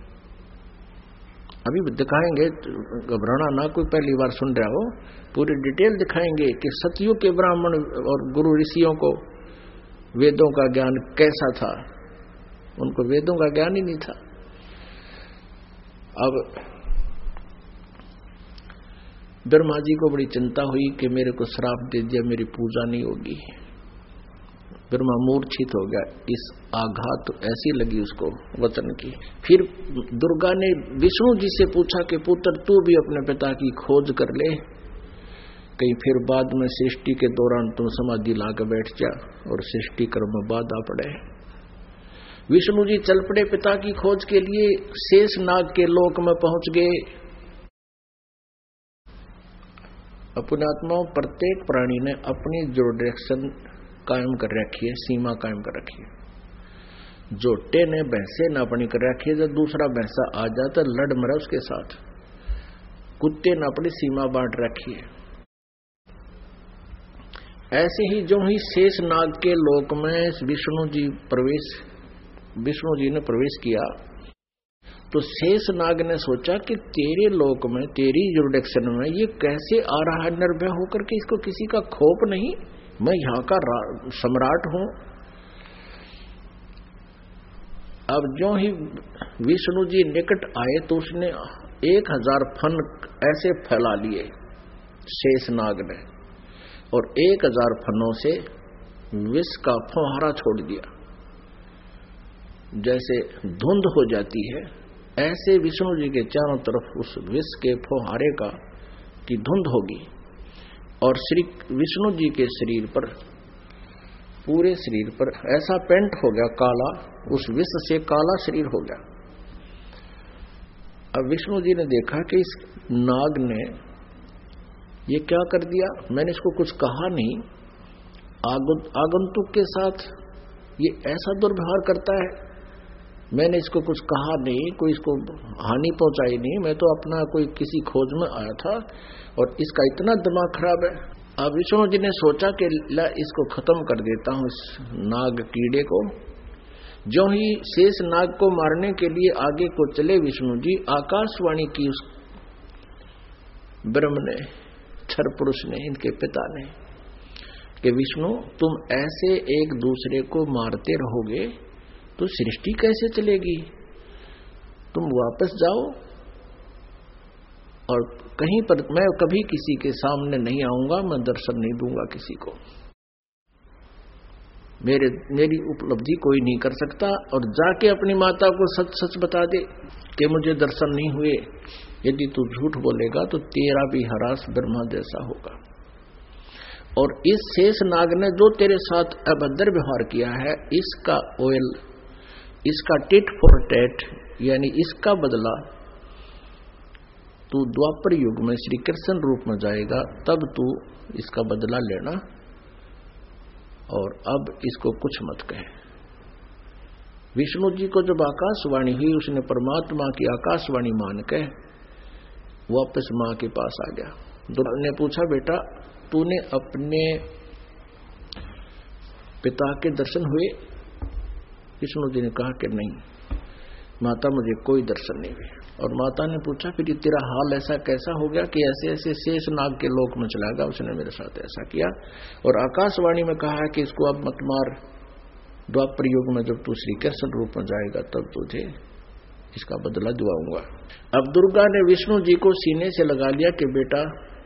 अभी दिखाएंगे, घबराना ना, कोई पहली बार सुन रहा हो, पूरी डिटेल दिखाएंगे कि सतयुग के ब्राह्मण और गुरु ऋषियों को वेदों का ज्ञान कैसा था। उनको वेदों का ज्ञान ही नहीं था। अब ब्रह्मा जी को बड़ी चिंता हुई कि मेरे को श्राप दे दिया, मेरी पूजा नहीं होगी। ब्रह्मा मूर्छित हो गया। इस आघात ऐसी लगी उसको वचन की। फिर दुर्गा ने विष्णु जी से पूछा कि पुत्र तू भी अपने पिता की खोज कर ले, कहीं फिर बाद में सृष्टि के दौरान तुम समाधि लाकर बैठ जा और सृष्टि कर्म बाधा पड़े। विष्णु जी चल पड़े पिता की खोज के लिए, शेष नाग के लोक में पहुंच गए। अपने आत्माओं, प्रत्येक प्राणी ने अपनी जो डायरेक्शन कायम कर रखी है, सीमा कायम कर रखी है। जोटे ने भैंसे न अपनी कर रखी है, जब दूसरा भैंसा आ जाता लड़ मरा उसके साथ। कुत्ते ने अपनी सीमा बांट रखी है। ऐसे ही जो ही शेष नाग के लोक में विष्णु जी प्रवेश विष्णु जी ने प्रवेश किया, तो शेष नाग ने सोचा कि तेरे लोक में, तेरी जुरिडिक्शन में ये कैसे आ रहा है निर्भय होकर के, इसको किसी का खोप नहीं, मैं यहां का सम्राट हूं। अब जो ही विष्णु जी निकट आए तो उसने एक हजार फन ऐसे फैला लिए शेष नाग ने, और एक हजार फनों से विष का फुहारा छोड़ दिया। जैसे धुंध हो जाती है, ऐसे विष्णु जी के चारों तरफ उस विष के फुहारे का की धुंध होगी, और श्री विष्णु जी के शरीर पर, पूरे शरीर पर ऐसा पेंट हो गया काला, उस विष से काला शरीर हो गया। अब विष्णु जी ने देखा कि इस नाग ने ये क्या कर दिया, मैंने इसको कुछ कहा नहीं, आगंतुक के साथ ये ऐसा दुर्व्यवहार करता है, मैंने इसको कुछ कहा नहीं, कोई इसको हानि पहुंचाई नहीं, मैं तो अपना कोई किसी खोज में आया था और इसका इतना दिमाग खराब है। अब विष्णु जी ने सोचा कि ला इसको खत्म कर देता हूं इस नाग कीड़े को। जो ही शेष नाग को मारने के लिए आगे को चले विष्णु जी, आकाशवाणी की उस ब्रह्म ने, क्षर पुरुष ने, इनके पिता ने, कि विष्णु तुम ऐसे एक दूसरे को मारते रहोगे तो सृष्टि कैसे चलेगी, तुम वापस जाओ, और कहीं पर मैं कभी किसी के सामने नहीं आऊंगा, मैं दर्शन नहीं दूंगा किसी को, मेरे मेरी उपलब्धि कोई नहीं कर सकता, और जाके अपनी माता को सच सच बता दे कि मुझे दर्शन नहीं हुए। यदि तू झूठ बोलेगा तो तेरा भी हरास ब्रह्मा जैसा होगा। और इस शेष नाग ने जो तेरे साथ अभद्र व्यवहार किया है, इसका ओयल, इसका टिट फॉर टैट, यानी इसका बदला तू द्वापर युग में श्री कृष्ण रूप में जाएगा, तब तू इसका बदला लेना, और अब इसको कुछ मत कहे। विष्णु जी को जब आकाशवाणी हुई, उसने परमात्मा की आकाशवाणी मान के वापस मां के पास आ गया। दुर्गा ने पूछा, बेटा तूने अपने पिता के दर्शन हुए? विष्णु जी ने कहा कि नहीं माता, मुझे कोई दर्शन नहीं हुए। और माता ने पूछा, फिर तेरा हाल ऐसा कैसा हो गया कि ऐसे ऐसे शेष नाग के लोक में चला गया, उसने मेरे साथ ऐसा किया, और आकाशवाणी में कहा है कि इसको अब मत मार, द्वापर युग में जब तू श्री कृष्ण रूप में जाएगा तब तुझे इसका बदला दिलाऊंगा। अब दुर्गा ने विष्णु जी को सीने से लगा लिया कि बेटा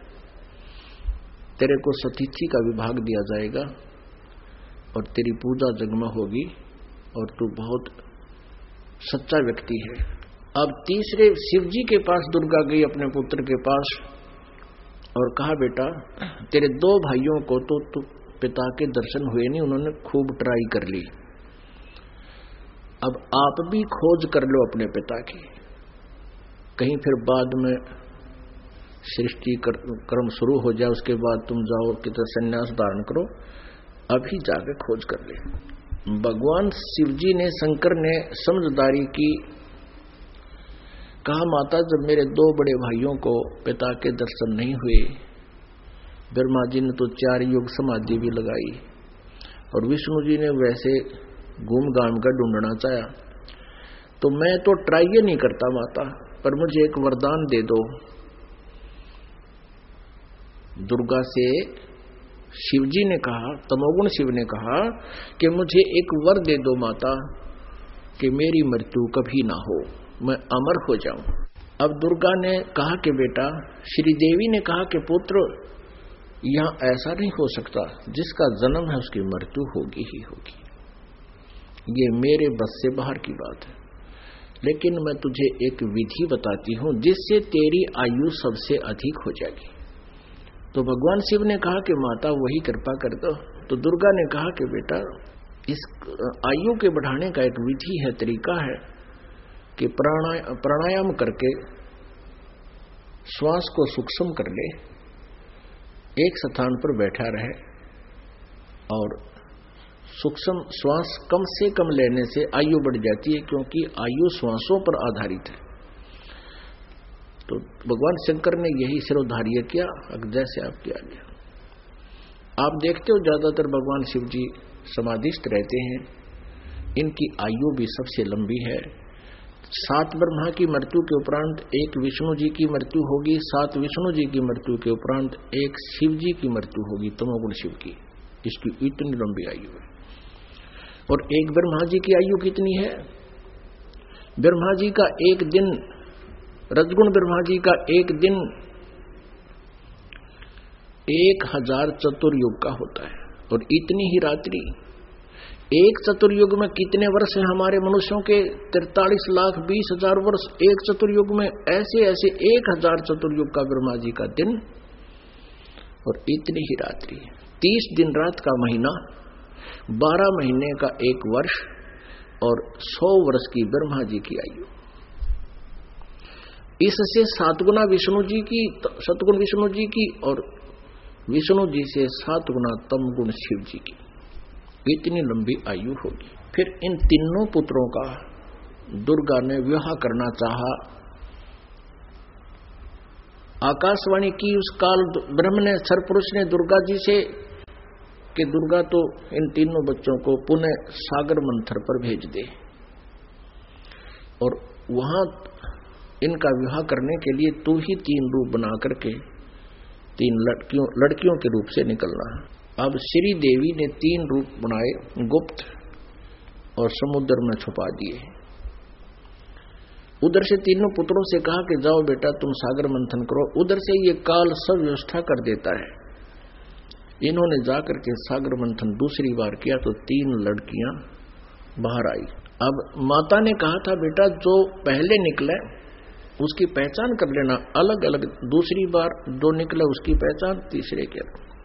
तेरे को सतीथि का विभाग दिया जाएगा और तेरी पूजा जगमग होगी और तू बहुत सच्चा व्यक्ति है। अब तीसरे शिव जी के पास दुर्गा गई अपने पुत्र के पास और कहा, बेटा तेरे दो भाइयों को तो तू पिता के दर्शन हुए नहीं, उन्होंने खूब ट्राई कर ली, अब आप भी खोज कर लो अपने पिता की, कहीं फिर बाद में सृष्टि कर्म शुरू हो जाए, उसके बाद तुम जाओ कि तो संन्यास धारण करो, अभी जाके खोज कर ले। भगवान शिवजी ने, शंकर ने समझदारी की, कहा माता जब मेरे दो बड़े भाइयों को पिता के दर्शन नहीं हुए ब्रह्मा जी ने तो चार युग समाधि भी लगाई और विष्णु जी ने वैसे घूम घाम कर ढूंढना चाहा, तो मैं तो ट्राई ये नहीं करता माता, पर मुझे एक वरदान दे दो। दुर्गा से शिवजी ने कहा, तमोगुण शिव ने कहा कि मुझे एक वर दे दो माता कि मेरी मृत्यु कभी ना हो, मैं अमर हो जाऊं। अब दुर्गा ने कहा कि बेटा, श्री देवी ने कहा कि पुत्र यहां ऐसा नहीं हो सकता, जिसका जन्म है उसकी मृत्यु होगी ही होगी, ये मेरे बस से बाहर की बात है। लेकिन मैं तुझे एक विधि बताती हूं जिससे तेरी आयु सबसे अधिक हो जाएगी। तो भगवान शिव ने कहा कि माता वही कृपा कर दो। तो दुर्गा ने कहा कि बेटा, इस आयु के बढ़ाने का एक विधि है, तरीका है कि प्राणायाम प्राणायाम करके श्वास को सूक्ष्म कर ले, एक स्थान पर बैठा रहे और सूक्ष्म श्वास कम से कम लेने से आयु बढ़ जाती है, क्योंकि आयु श्वासों पर आधारित है। तो भगवान शंकर ने यही सिरोधार्य किया, जैसे आप किया गया। आप देखते हो ज्यादातर भगवान शिव जी समाधिस्थ रहते हैं, इनकी आयु भी सबसे लंबी है। सात ब्रह्मा की मृत्यु के उपरांत एक विष्णु जी की मृत्यु होगी, सात विष्णु जी की मृत्यु के उपरांत एक शिव जी की मृत्यु होगी, तमोगुण शिव की, जिसकी इतनी लंबी आयु है। और एक ब्रह्मा जी की आयु कितनी है? ब्रह्मा जी का एक दिन, रजगुण ब्रह्मा जी का एक दिन एक हजार चतुर्युग का होता है, और इतनी ही रात्रि। एक चतुर्युग में कितने वर्ष हैं हमारे मनुष्यों के? तिरतालीस लाख बीस हजार वर्ष एक चतुर्युग में। ऐसे ऐसे एक हजार चतुर्युग का ब्रह्मा जी का दिन और इतनी ही रात्रि। तीस दिन रात का महीना, बारह महीने का एक वर्ष और सौ वर्ष की ब्रह्मा जी की आयु। इससे सात गुना विष्णु जी की, सतगुण विष्णु जी की, और विष्णु जी से सात गुना तम गुण शिव जी की, इतनी लंबी आयु होगी। फिर इन तीनों पुत्रों का दुर्गा ने विवाह करना चाहा। आकाशवाणी की उस काल ब्रह्म ने, सरपुरुष ने दुर्गा जी से कि दुर्गा तो इन तीनों बच्चों को पुनः सागर मंथर पर भेज दे, और वहां इनका विवाह करने के लिए तू ही तीन रूप बना करके तीन लड़कियों लड़कियों के रूप से निकलना है। अब श्री देवी ने तीन रूप बनाए, गुप्त, और समुद्र में छुपा दिए। उधर से तीनों पुत्रों से कहा कि जाओ बेटा तुम सागर मंथन करो। उधर से ये काल सब व्यवस्था कर देता है। इन्होंने जाकर के सागर मंथन दूसरी बार किया तो तीन लड़कियां बाहर आई। अब माता ने कहा था बेटा जो पहले निकले उसकी पहचान कर लेना, अलग अलग। दूसरी बार जो निकले उसकी पहचान तीसरे के।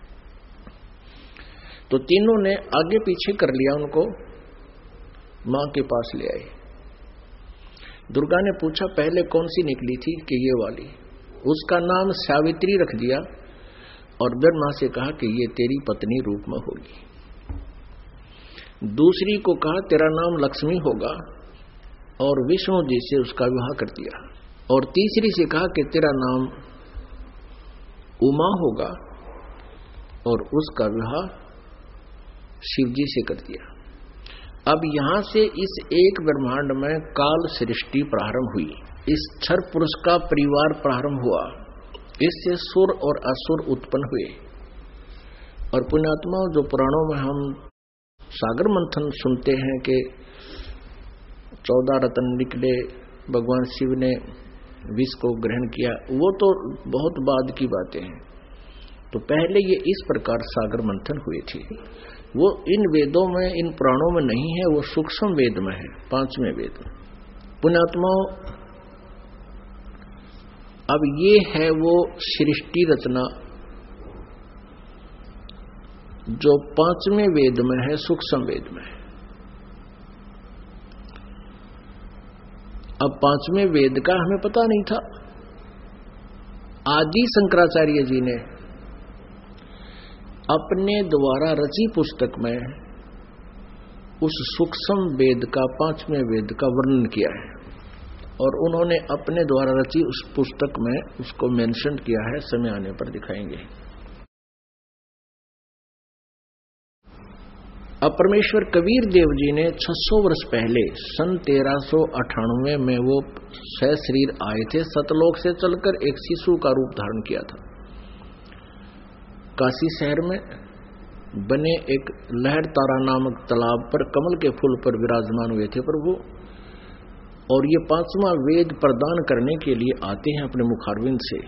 तो तीनों ने आगे पीछे कर लिया, उनको मां के पास ले आए। दुर्गा ने पूछा पहले कौन सी निकली थी? कि ये वाली। उसका नाम सावित्री रख दिया और ब्रह्मा से कहा कि ये तेरी पत्नी रूप में होगी। दूसरी को कहा तेरा नाम लक्ष्मी होगा और विष्णु जी से उसका विवाह कर दिया। और तीसरी से कहा कि तेरा नाम उमा होगा और उसका विवाह शिव जी से कर दिया। अब यहां से इस एक ब्रह्मांड में काल सृष्टि प्रारंभ हुई। इस क्षर पुरुष का परिवार प्रारंभ हुआ। इससे सुर और असुर उत्पन्न हुए। और पुण्यात्मा, जो पुराणों में हम सागर मंथन सुनते हैं कि चौदह रत्न निकले, भगवान शिव ने विष को ग्रहण किया, वो तो बहुत बाद की बातें हैं। तो पहले ये इस प्रकार सागर मंथन हुए थे। वो इन वेदों में, इन पुराणों में नहीं है, वो सूक्ष्म वेद में है, पांचवें वेद में। पुण्यात्माओं, अब ये है वो सृष्टि रचना जो पांचवें वेद में है, सूक्ष्म वेद में है। अब पांचवें वेद का हमें पता नहीं था। आदि शंकराचार्य जी ने अपने द्वारा रची पुस्तक में उस सूक्ष्म वेद का, पांचवें वेद का वर्णन किया है, और उन्होंने अपने द्वारा रची उस पुस्तक में उसको मेंशन किया है। समय आने पर दिखाएंगे। अब परमेश्वर कबीर देव जी ने छह सौ वर्ष पहले सन तेरह सौ अठानवे में वो सशरीर आए थे, सतलोक से चलकर एक शिशु का रूप धारण किया था। काशी शहर में बने एक लहर तारा नामक तालाब पर कमल के फूल पर विराजमान हुए थे प्रभु, और ये पांचवा वेद प्रदान करने के लिए आते हैं अपने मुखारविंद से,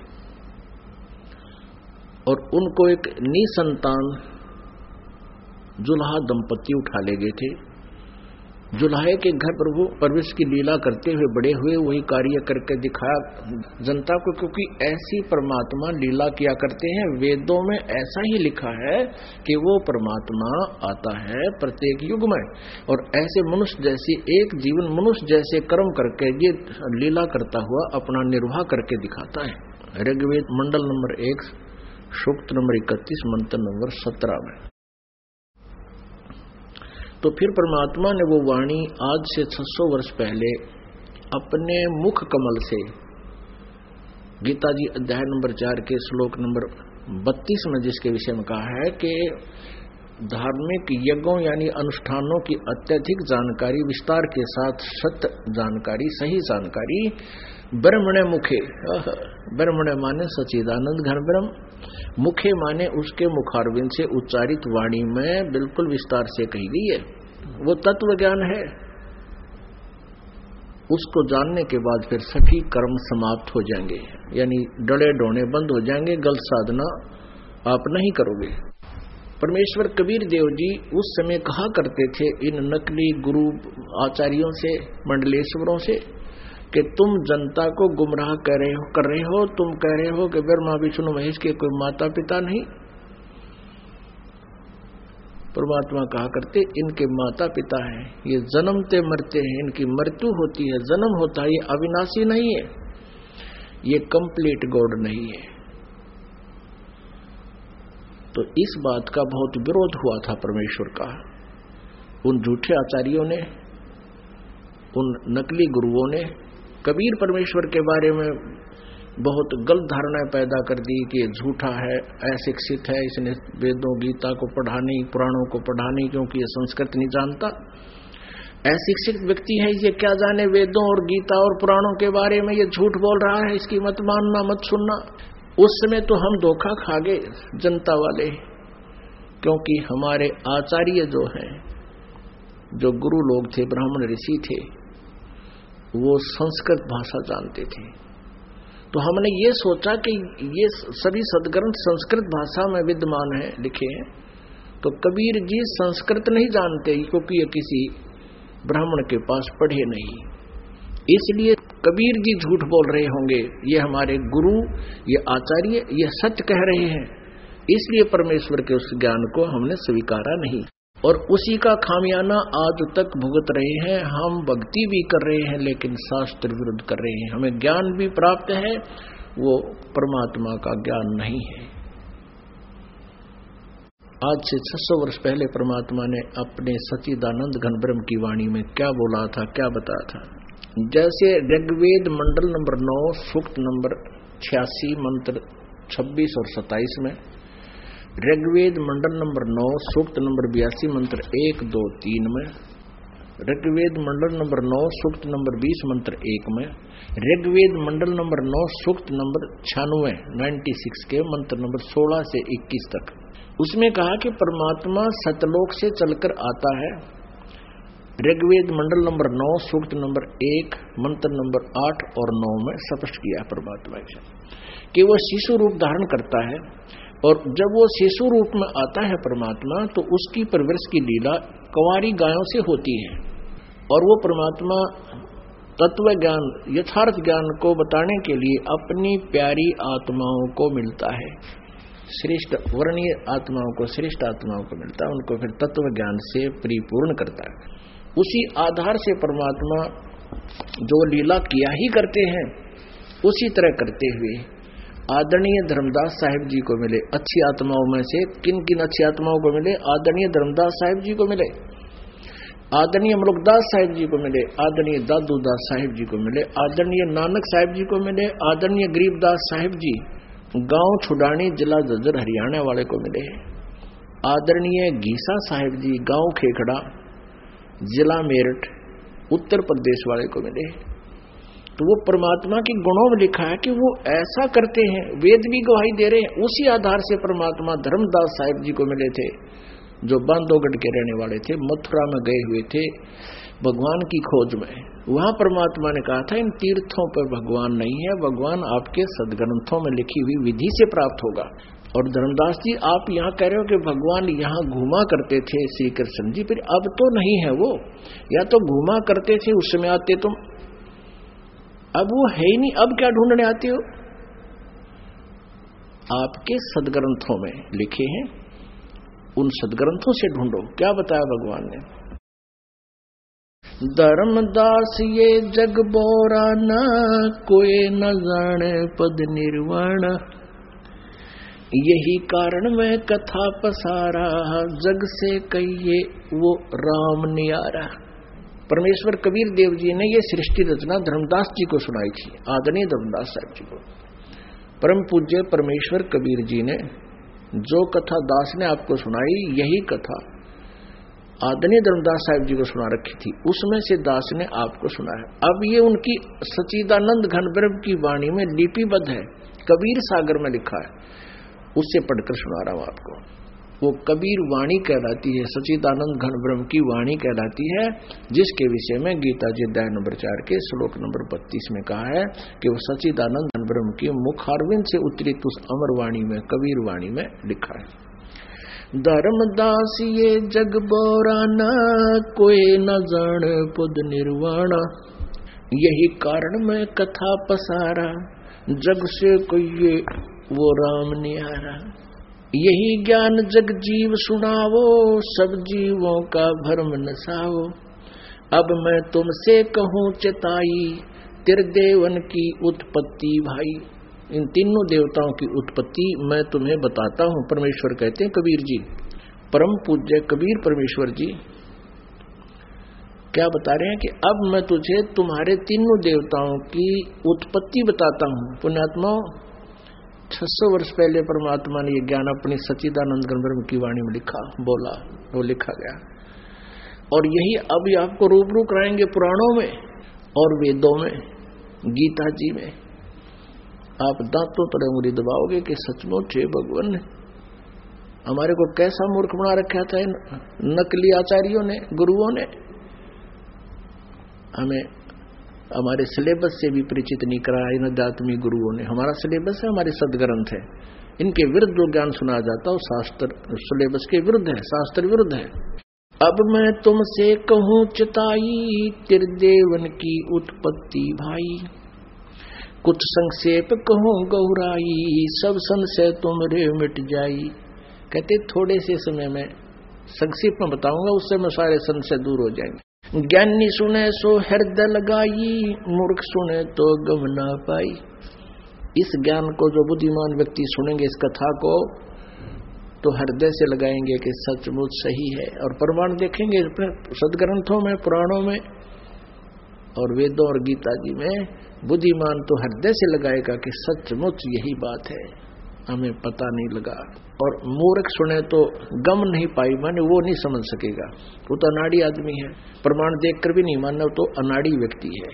और उनको एक निसंतान जुल्हा दंपति उठा ले गए थे। जुल्हे के घर प्रभु परवेश की लीला करते हुए बड़े हुए, वही कार्य करके दिखाया जनता को, क्योंकि ऐसी परमात्मा लीला किया करते हैं। वेदों में ऐसा ही लिखा है कि वो परमात्मा आता है प्रत्येक युग में, और ऐसे मनुष्य जैसे एक जीवन मनुष्य जैसे कर्म करके ये लीला करता हुआ अपना निर्वाह करके दिखाता है। ऋग्वेद मंडल नंबर एक सूक्त नंबर इकतीस मंत्र नंबर सत्रह में। तो फिर परमात्मा ने वो वाणी आज से छह सौ वर्ष पहले अपने मुख कमल से, गीता जी अध्याय नंबर चार के श्लोक नंबर बत्तीस में जिसके विषय में कहा है कि धार्मिक यज्ञों यानी अनुष्ठानों की अत्यधिक जानकारी विस्तार के साथ सत्य जानकारी, सही जानकारी ब्रह्मणे मुखे, ब्रह्मणे माने सच्चिदानंद घन ब्रह्म, मुखे माने उसके मुखारविंद से उच्चारित वाणी में बिल्कुल विस्तार से कही गई है। वो तत्व ज्ञान है। उसको जानने के बाद फिर सभी कर्म समाप्त हो जाएंगे, यानी डले डोने बंद हो जाएंगे, गलत साधना आप नहीं करोगे। परमेश्वर कबीर देव जी उस समय कहा करते थे इन नकली गुरु आचार्यों से, मंडलेश्वरों से, कि तुम जनता को गुमराह कर रहे हो कर रहे हो तुम कह रहे हो कि ब्रह्मा विष्णु महेश के कोई माता पिता नहीं। परमात्मा कहा करते इनके माता पिता हैं, ये जन्मते मरते हैं, इनकी मृत्यु होती है, जन्म होता है, ये अविनाशी नहीं है, ये कंप्लीट गॉड नहीं है। तो इस बात का बहुत विरोध हुआ था परमेश्वर का, उन झूठे आचार्यों ने, उन नकली गुरुओं ने। कबीर परमेश्वर के बारे में बहुत गलत धारणाएं पैदा कर दी कि झूठा है, अशिक्षित है, इसने वेदों गीता को पढ़ा नहीं, पुराणों को पढ़ा नहीं, क्योंकि ये संस्कृत नहीं जानता। अशिक्षित व्यक्ति है, ये क्या जाने वेदों और गीता और पुराणों के बारे में, ये झूठ बोल रहा है, इसकी मत मानना मत सुनना। उस समय तो हम धोखा खा गए जनता वाले, क्योंकि हमारे आचार्य जो हैं, जो गुरु लोग थे, ब्राह्मण ऋषि थे, वो संस्कृत भाषा जानते थे। तो हमने ये सोचा कि ये सभी सदग्रंथ संस्कृत भाषा में विद्यमान है, लिखे हैं, तो कबीर जी संस्कृत नहीं जानते, क्योंकि ये किसी ब्राह्मण के पास पढ़े नहीं, इसलिए कबीर जी झूठ बोल रहे होंगे, ये हमारे गुरु, ये आचार्य, ये सत्य कह रहे हैं, इसलिए परमेश्वर के उस ज्ञान को हमने स्वीकारा नहीं, और उसी का खामियाना आज तक भुगत रहे हैं। हम भक्ति भी कर रहे हैं लेकिन शास्त्र विरुद्ध कर रहे हैं, हमें ज्ञान भी प्राप्त है, वो परमात्मा का ज्ञान नहीं है। आज से छह सौ वर्ष पहले परमात्मा ने अपने सच्चिदानंद घन ब्रह्म की वाणी में क्या बोला था, क्या बताया था। जैसे ऋग्वेद मंडल नंबर नौ सूक्त नंबर छियासी मंत्र छब्बीस और सत्ताईस में, ऋग्वेद मंडल नंबर नौ सूक्त नंबर बयासी मंत्र एक दो तीन में, ऋग्वेद मंडल नंबर नौ सूक्त नंबर बीस मंत्र एक में, ऋग्वेद मंडल नंबर नौ सूक्त नंबर छियानवे नाइन्टी सिक्स के मंत्र नंबर सोलह से इक्कीस तक, उसमें कहा कि परमात्मा सतलोक से चलकर आता है। ऋग्वेद मंडल नंबर नौ सूक्त नंबर एक मंत्र नंबर आठ और नौ में स्पष्ट किया परमात्मा कि वो शिशु रूप धारण करता है, और जब वो शिशु रूप में आता है परमात्मा, तो उसकी परवरिश की लीला कंवारी गायों से होती है, और वो परमात्मा तत्व ज्ञान, यथार्थ ज्ञान को बताने के लिए अपनी प्यारी आत्माओं को मिलता है, श्रेष्ठ वर्णीय आत्माओं को, श्रेष्ठ आत्माओं को मिलता है, उनको फिर तत्व ज्ञान से परिपूर्ण करता है। उसी आधार से परमात्मा जो लीला किया ही करते हैं, उसी तरह करते हुए आदरणीय धर्मदास साहिब जी को मिले। अच्छी आत्माओं में से किन किन अच्छी आत्माओं को मिले? आदरणीय धर्मदास साहिब जी को मिले, आदरणीय मलुकदास साहिब जी को मिले, आदरणीय दादूदास साहिब जी को मिले, आदरणीय नानक साहिब जी को मिले, आदरणीय गरीबदास साहिब जी गांव छुडानी जिला जज्जर हरियाणा वाले को मिले। आदरणीय गीसा साहिब जी, गांव खेखड़ा, जिला मेरठ, उत्तर प्रदेश वाले को मिले। तो वो परमात्मा के गुणों में लिखा है कि वो ऐसा करते हैं, वेद भी गवाही दे रहे हैं। उसी आधार से परमात्मा धर्मदास साहिब जी को मिले थे, जो बांधवगढ़ के रहने वाले थे, मथुरा में गए हुए थे भगवान की खोज में। वहां परमात्मा ने कहा था इन तीर्थों पर भगवान नहीं है, भगवान आपके सदग्रंथों में लिखी हुई विधि से प्राप्त होगा। और धर्मदास जी, आप यहाँ कह रहे हो कि भगवान यहाँ घूमा करते थे श्री कृष्ण जी, फिर अब तो नहीं है वो, या तो घूमा करते थे उस समय आते तुम, अब वो है ही नहीं, अब क्या ढूंढने आते हो? आपके सदग्रंथों में लिखे हैं, उन सदग्रंथों से ढूंढो। क्या बताया भगवान ने? धर्मदास ये जग बोरा न कोई न जाने पद निर्वाण, यही कारण मैं कथा पसारा, जग से कहिए वो राम नियारा। परमेश्वर कबीर देव जी ने ये सृष्टि रचना धर्मदास जी को सुनाई थी, आदरणीय धर्मदास साहब जी को। परम पूज्य परमेश्वर कबीर जी ने जो कथा दास ने आपको सुनाई, यही कथा आदरणीय धर्मदास साहिब जी को सुना रखी थी, उसमें से दास ने आपको सुना है। अब ये उनकी सच्चिदानंद घन ब्रह्म की वाणी में लिपिबद्ध है, कबीर सागर में लिखा है, उससे पढ़कर सुना रहा हूं आपको। वो कबीर वाणी कहलाती है, सच्चिदानंद घन ब्रह्म की वाणी कहलाती है, जिसके विषय में गीता जी अध्याय नंबर चार के श्लोक नंबर बत्तीस में कहा है कि वो सच्चिदानंद घन ब्रह्म की मुखारविंद से उतरित उस अमर वाणी में, कबीर वाणी में लिखा है। धर्मदास ये जग बोरा न कोई न जान पद निर्वाणा, यही कारण मैं कथा पसारा, जग से कोई वो राम निहारा। यही ज्ञान जग जीव सुनावो, सब जीवों का भरम नसावो। अब मैं तुमसे कहूँ चिताई, त्रिदेवन की उत्पत्ति भाई। इन तीनों देवताओं की उत्पत्ति मैं तुम्हें बताता हूं, परमेश्वर कहते हैं कबीर जी। परम पूज्य कबीर परमेश्वर जी क्या बता रहे हैं कि अब मैं तुझे तुम्हारे तीनों देवताओं की उत्पत्ति बताता हूं। पुण्यात्माओं, छह सौ वर्ष पहले परमात्मा ने यह ज्ञान अपनी सच्चिदानंद घन ब्रह्म की वाणी में लिखा, बोला, वो लिखा गया। और यही अब आपको रूबरू कराएंगे पुराणों में और वेदों में, गीता जी में। आप दांतों तले उंगली दबाओगे कि सचमुच है भगवान ने हमारे को कैसा मूर्ख बना रखा था नकली आचार्यों ने, गुरुओं ने। हमें हमारे सिलेबस से भी परिचित नहीं कराया इन अध्यात्मिक गुरुओं ने। हमारा सिलेबस है, हमारे सदग्रंथ है, इनके विरुद्ध जो ज्ञान सुना जाता है शास्त्र सिलेबस के विरुद्ध है, शास्त्र विरुद्ध है। अब मैं तुमसे कहूँ चिताई, त्रिदेवन की उत्पत्ति भाई। कुछ संक्षेप कहूँ गौराई, सब संशय तुमरे मिट जाई। कहते थोड़े से समय में संक्षेप में बताऊंगा, उससे में सारे संशय दूर हो जाएंगे। ज्ञानी सुने सो हृदय लगाई, मूर्ख सुने तो गम ना पाई। इस ज्ञान को जो बुद्धिमान व्यक्ति सुनेंगे, इस कथा को, तो हृदय से लगाएंगे कि सचमुच सही है। और प्रमाण देखेंगे अपने सदग्रंथों में, पुराणों में और वेदों और गीता जी में। बुद्धिमान तो हृदय से लगाएगा कि सचमुच यही बात है, हमें पता नहीं लगा। और मूर्ख सुने तो गम नहीं पाई, माने वो नहीं समझ सकेगा, वो तो अनाड़ी आदमी है, प्रमाण देखकर भी नहीं मानना, तो अनाड़ी व्यक्ति है।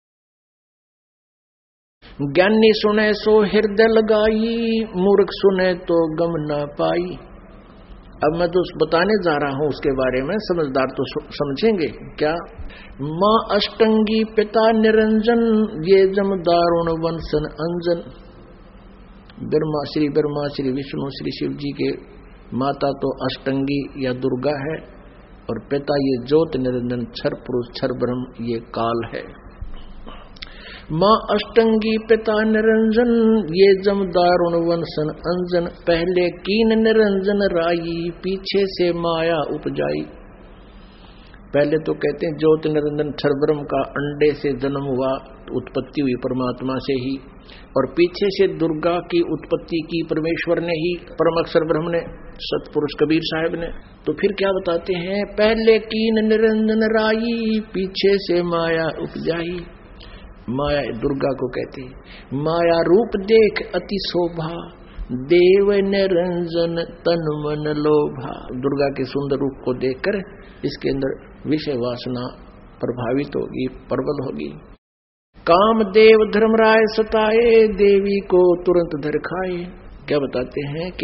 ज्ञानी सुने सो हृदय लगाई, मूर्ख सुने तो गम ना पाई। अब मैं तो बताने जा रहा हूं उसके बारे में, समझदार तो समझेंगे क्या। माँ अष्टंगी पिता निरंजन, ये जम दारुण वंशन अंजन। ब्रह्मा श्री ब्रह्मा श्री विष्णु श्री शिव जी के माता तो अष्टंगी या दुर्गा है, और पिता ये ज्योत निरंजन क्षर पुरुष क्षर ब्रह्म ये काल है। माँ अष्टंगी पिता निरंजन, ये जम दारुण वंशन अंजन। पहले कीन निरंजन राई, पीछे से माया उपजाई। पहले तो कहते हैं ज्योत निरंजन क्षर ब्रह्म का अंडे से जन्म हुआ, उत्पत्ति हुई परमात्मा से ही, और पीछे से दुर्गा की उत्पत्ति की परमेश्वर ने ही, परम अक्षर ब्रह्म ने, सतपुरुष कबीर साहब ने। तो फिर क्या बताते हैं, पहले कीन निरंजन राई, पीछे से माया उपजाई। माया दुर्गा को कहते हैं। माया रूप देख अति शोभा, देव निरंजन तन मन लोभा। दुर्गा के सुंदर रूप को देखकर इसके अंदर विषय वासना प्रभावित होगी, प्रबल होगी। काम देव धर्मराय सताए, देवी को तुरंत धर खाए। क्या बताते हैं कि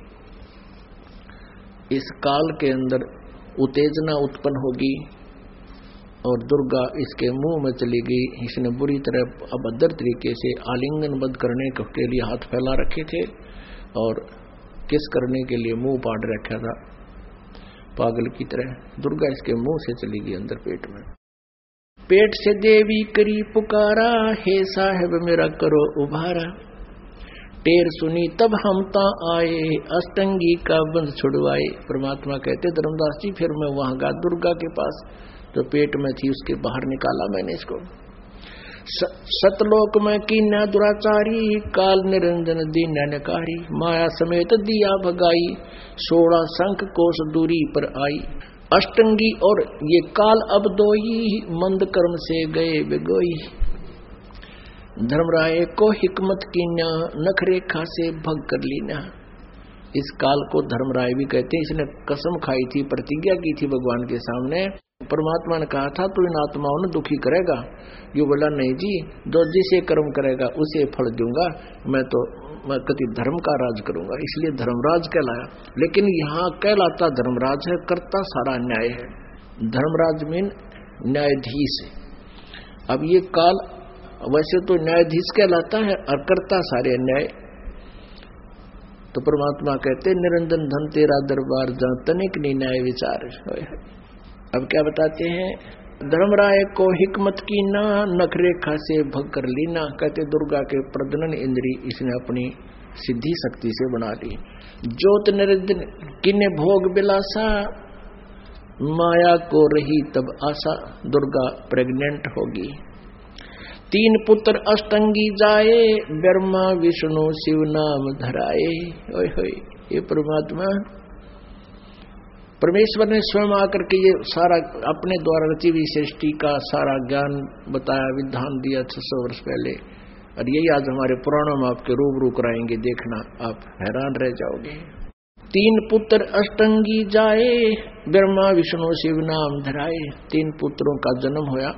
इस काल के अंदर उत्तेजना उत्पन्न होगी और दुर्गा इसके मुंह में चली गई। इसने बुरी तरह अभद्र तरीके से आलिंगनबद्ध करने के लिए हाथ फैला रखे थे और किस करने के लिए मुंह पाड़ रखा था पागल की तरह। दुर्गा इसके मुंह से चली गई अंदर पेट में। पेट से देवी करी पुकारा, हे साहेब मेरा करो उभारा। टेर सुनी तब हम ता आए, अष्टंगी का बंध छुड़वाए। परमात्मा कहते धर्मदास जी फिर मैं वहां गया दुर्गा के पास, जो पेट में थी उसके बाहर निकाला मैंने इसको। सतलोक में कीन्या दुराचारी, काल निरंजन दीन्या नकारी। माया समेत दिया भगाई, सोलह शंख कोस दूरी पर आई। अष्टंगी और ये काल अब दोई, मंद कर्म से गए बिगोई। धर्मराय को हिकमत कीन्या, नख रेखा से भग कर लीना। इस काल को धर्मराय भी कहते हैं। इसने कसम खाई थी, प्रतिज्ञा की थी भगवान के सामने। परमात्मा ने कहा था तू इन आत्माओं ने दुखी करेगा। ये बोला नहीं जी, जो जिसे कर्म करेगा उसे फल दूंगा। मैं तो मैं कति धर्म का राज करूंगा, इसलिए धर्मराज कहलाया। लेकिन यहाँ कहलाता धर्मराज है, करता सारा न्याय है। धर्मराज मीन न्यायाधीश है। अब ये काल वैसे तो न्यायाधीश कहलाता है और करता सारे न्याय। तो परमात्मा कहते निरंजन धन तेरा दरबार, जहाँ तनिक नहीं न्याय विचार। अब क्या बताते हैं, धर्मराय को हिकमत की ना, नख रेखा से भग कर लीना। कहते दुर्गा के प्रजनन इंद्री इसने अपनी सिद्धि शक्ति से बना ली। ज्योत निरंजन किन्ने भोग बिलासा, माया को रही तब आशा। दुर्गा प्रेग्नेंट होगी। तीन पुत्र अष्टंगी जाए, ब्रह्मा विष्णु शिव नाम धराए। ओए होए, ये परमात्मा परमेश्वर ने स्वयं आकर के ये सारा अपने द्वारा रची हुई सृष्टि का सारा ज्ञान बताया, विधान दिया छह सौ वर्ष पहले। और यही आज हमारे पुराणों में आपके रूबरू कराएंगे, देखना आप हैरान रह जाओगे। तीन पुत्र अष्टंगी जाए, ब्रह्मा विष्णु शिव नाम धराए। तीन पुत्रों का जन्म होया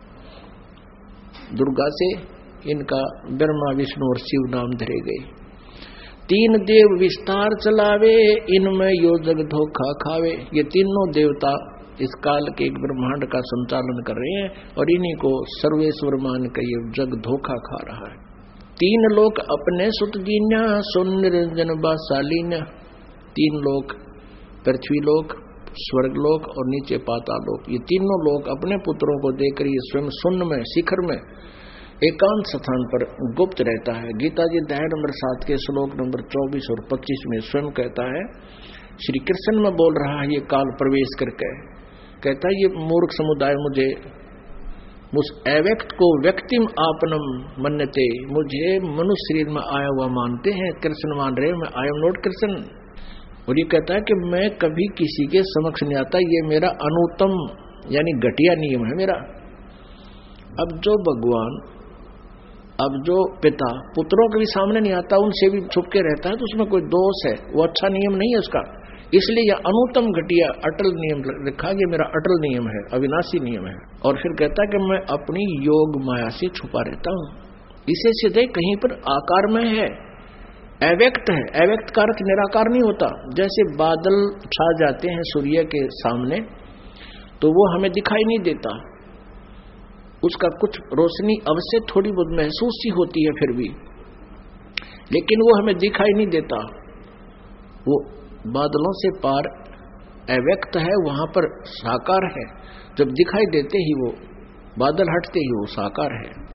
दुर्गा से, इनका ब्रह्मा विष्णु और शिव नाम धरे गए। तीन देव विस्तार चलावे, इनमें यो जग धोखा खावे। ये तीनों देवता इस काल के एक ब्रह्मांड का संचालन कर रहे हैं और इन्हीं को सर्वेश्वर मान के ये जग धोखा खा रहा है। तीन लोक अपने सुत दीन्या, सुन निरंजन बासालीन्या। तीन लोक, पृथ्वी लोक, स्वर्ग लोक और नीचे पाताल लोक, ये तीनों लोग अपने पुत्रों को देकर ये स्वयं शून्य में, शिखर में, एकांत स्थान पर गुप्त रहता है। गीता जी अध्याय नंबर सात के श्लोक नंबर चौबीस और पच्चीस में स्वयं कहता है, श्री कृष्ण में बोल रहा है ये काल प्रवेश करके, कहता है ये मूर्ख समुदाय मुझे उस अव्यक्त को व्यक्तिम आपनम मन्यते, मुझे मनुष्य शरीर में आया हुआ मानते हैं, कृष्ण मान रहे, मैं आई एम नॉट कृष्ण। और ये कहता है कि मैं कभी किसी के समक्ष नहीं आता, ये मेरा अनुत्तम यानी घटिया नियम है मेरा। अब जो भगवान, अब जो पिता पुत्रों के भी सामने नहीं आता, उनसे भी छुप के रहता है, तो उसमें कोई दोष है, वो अच्छा नियम नहीं है उसका। इसलिए यह अनुत्तम घटिया अटल नियम लिखा, ये मेरा अटल नियम है, अविनाशी नियम है। और फिर कहता है कि मैं अपनी योग माया से छुपा रहता हूं। इसे सीधे कहीं पर आकार में है, अव्यक्त है। अव्यक्त का अर्थ निराकार नहीं होता। जैसे बादल छा जाते हैं सूर्य के सामने तो वो हमें दिखाई नहीं देता, उसका कुछ रोशनी अवश्य थोड़ी बहुत महसूस ही होती है फिर भी, लेकिन वो हमें दिखाई नहीं देता। वो बादलों से पार अव्यक्त है, वहां पर साकार है। जब दिखाई देते ही वो बादल हटते ही वो साकार है।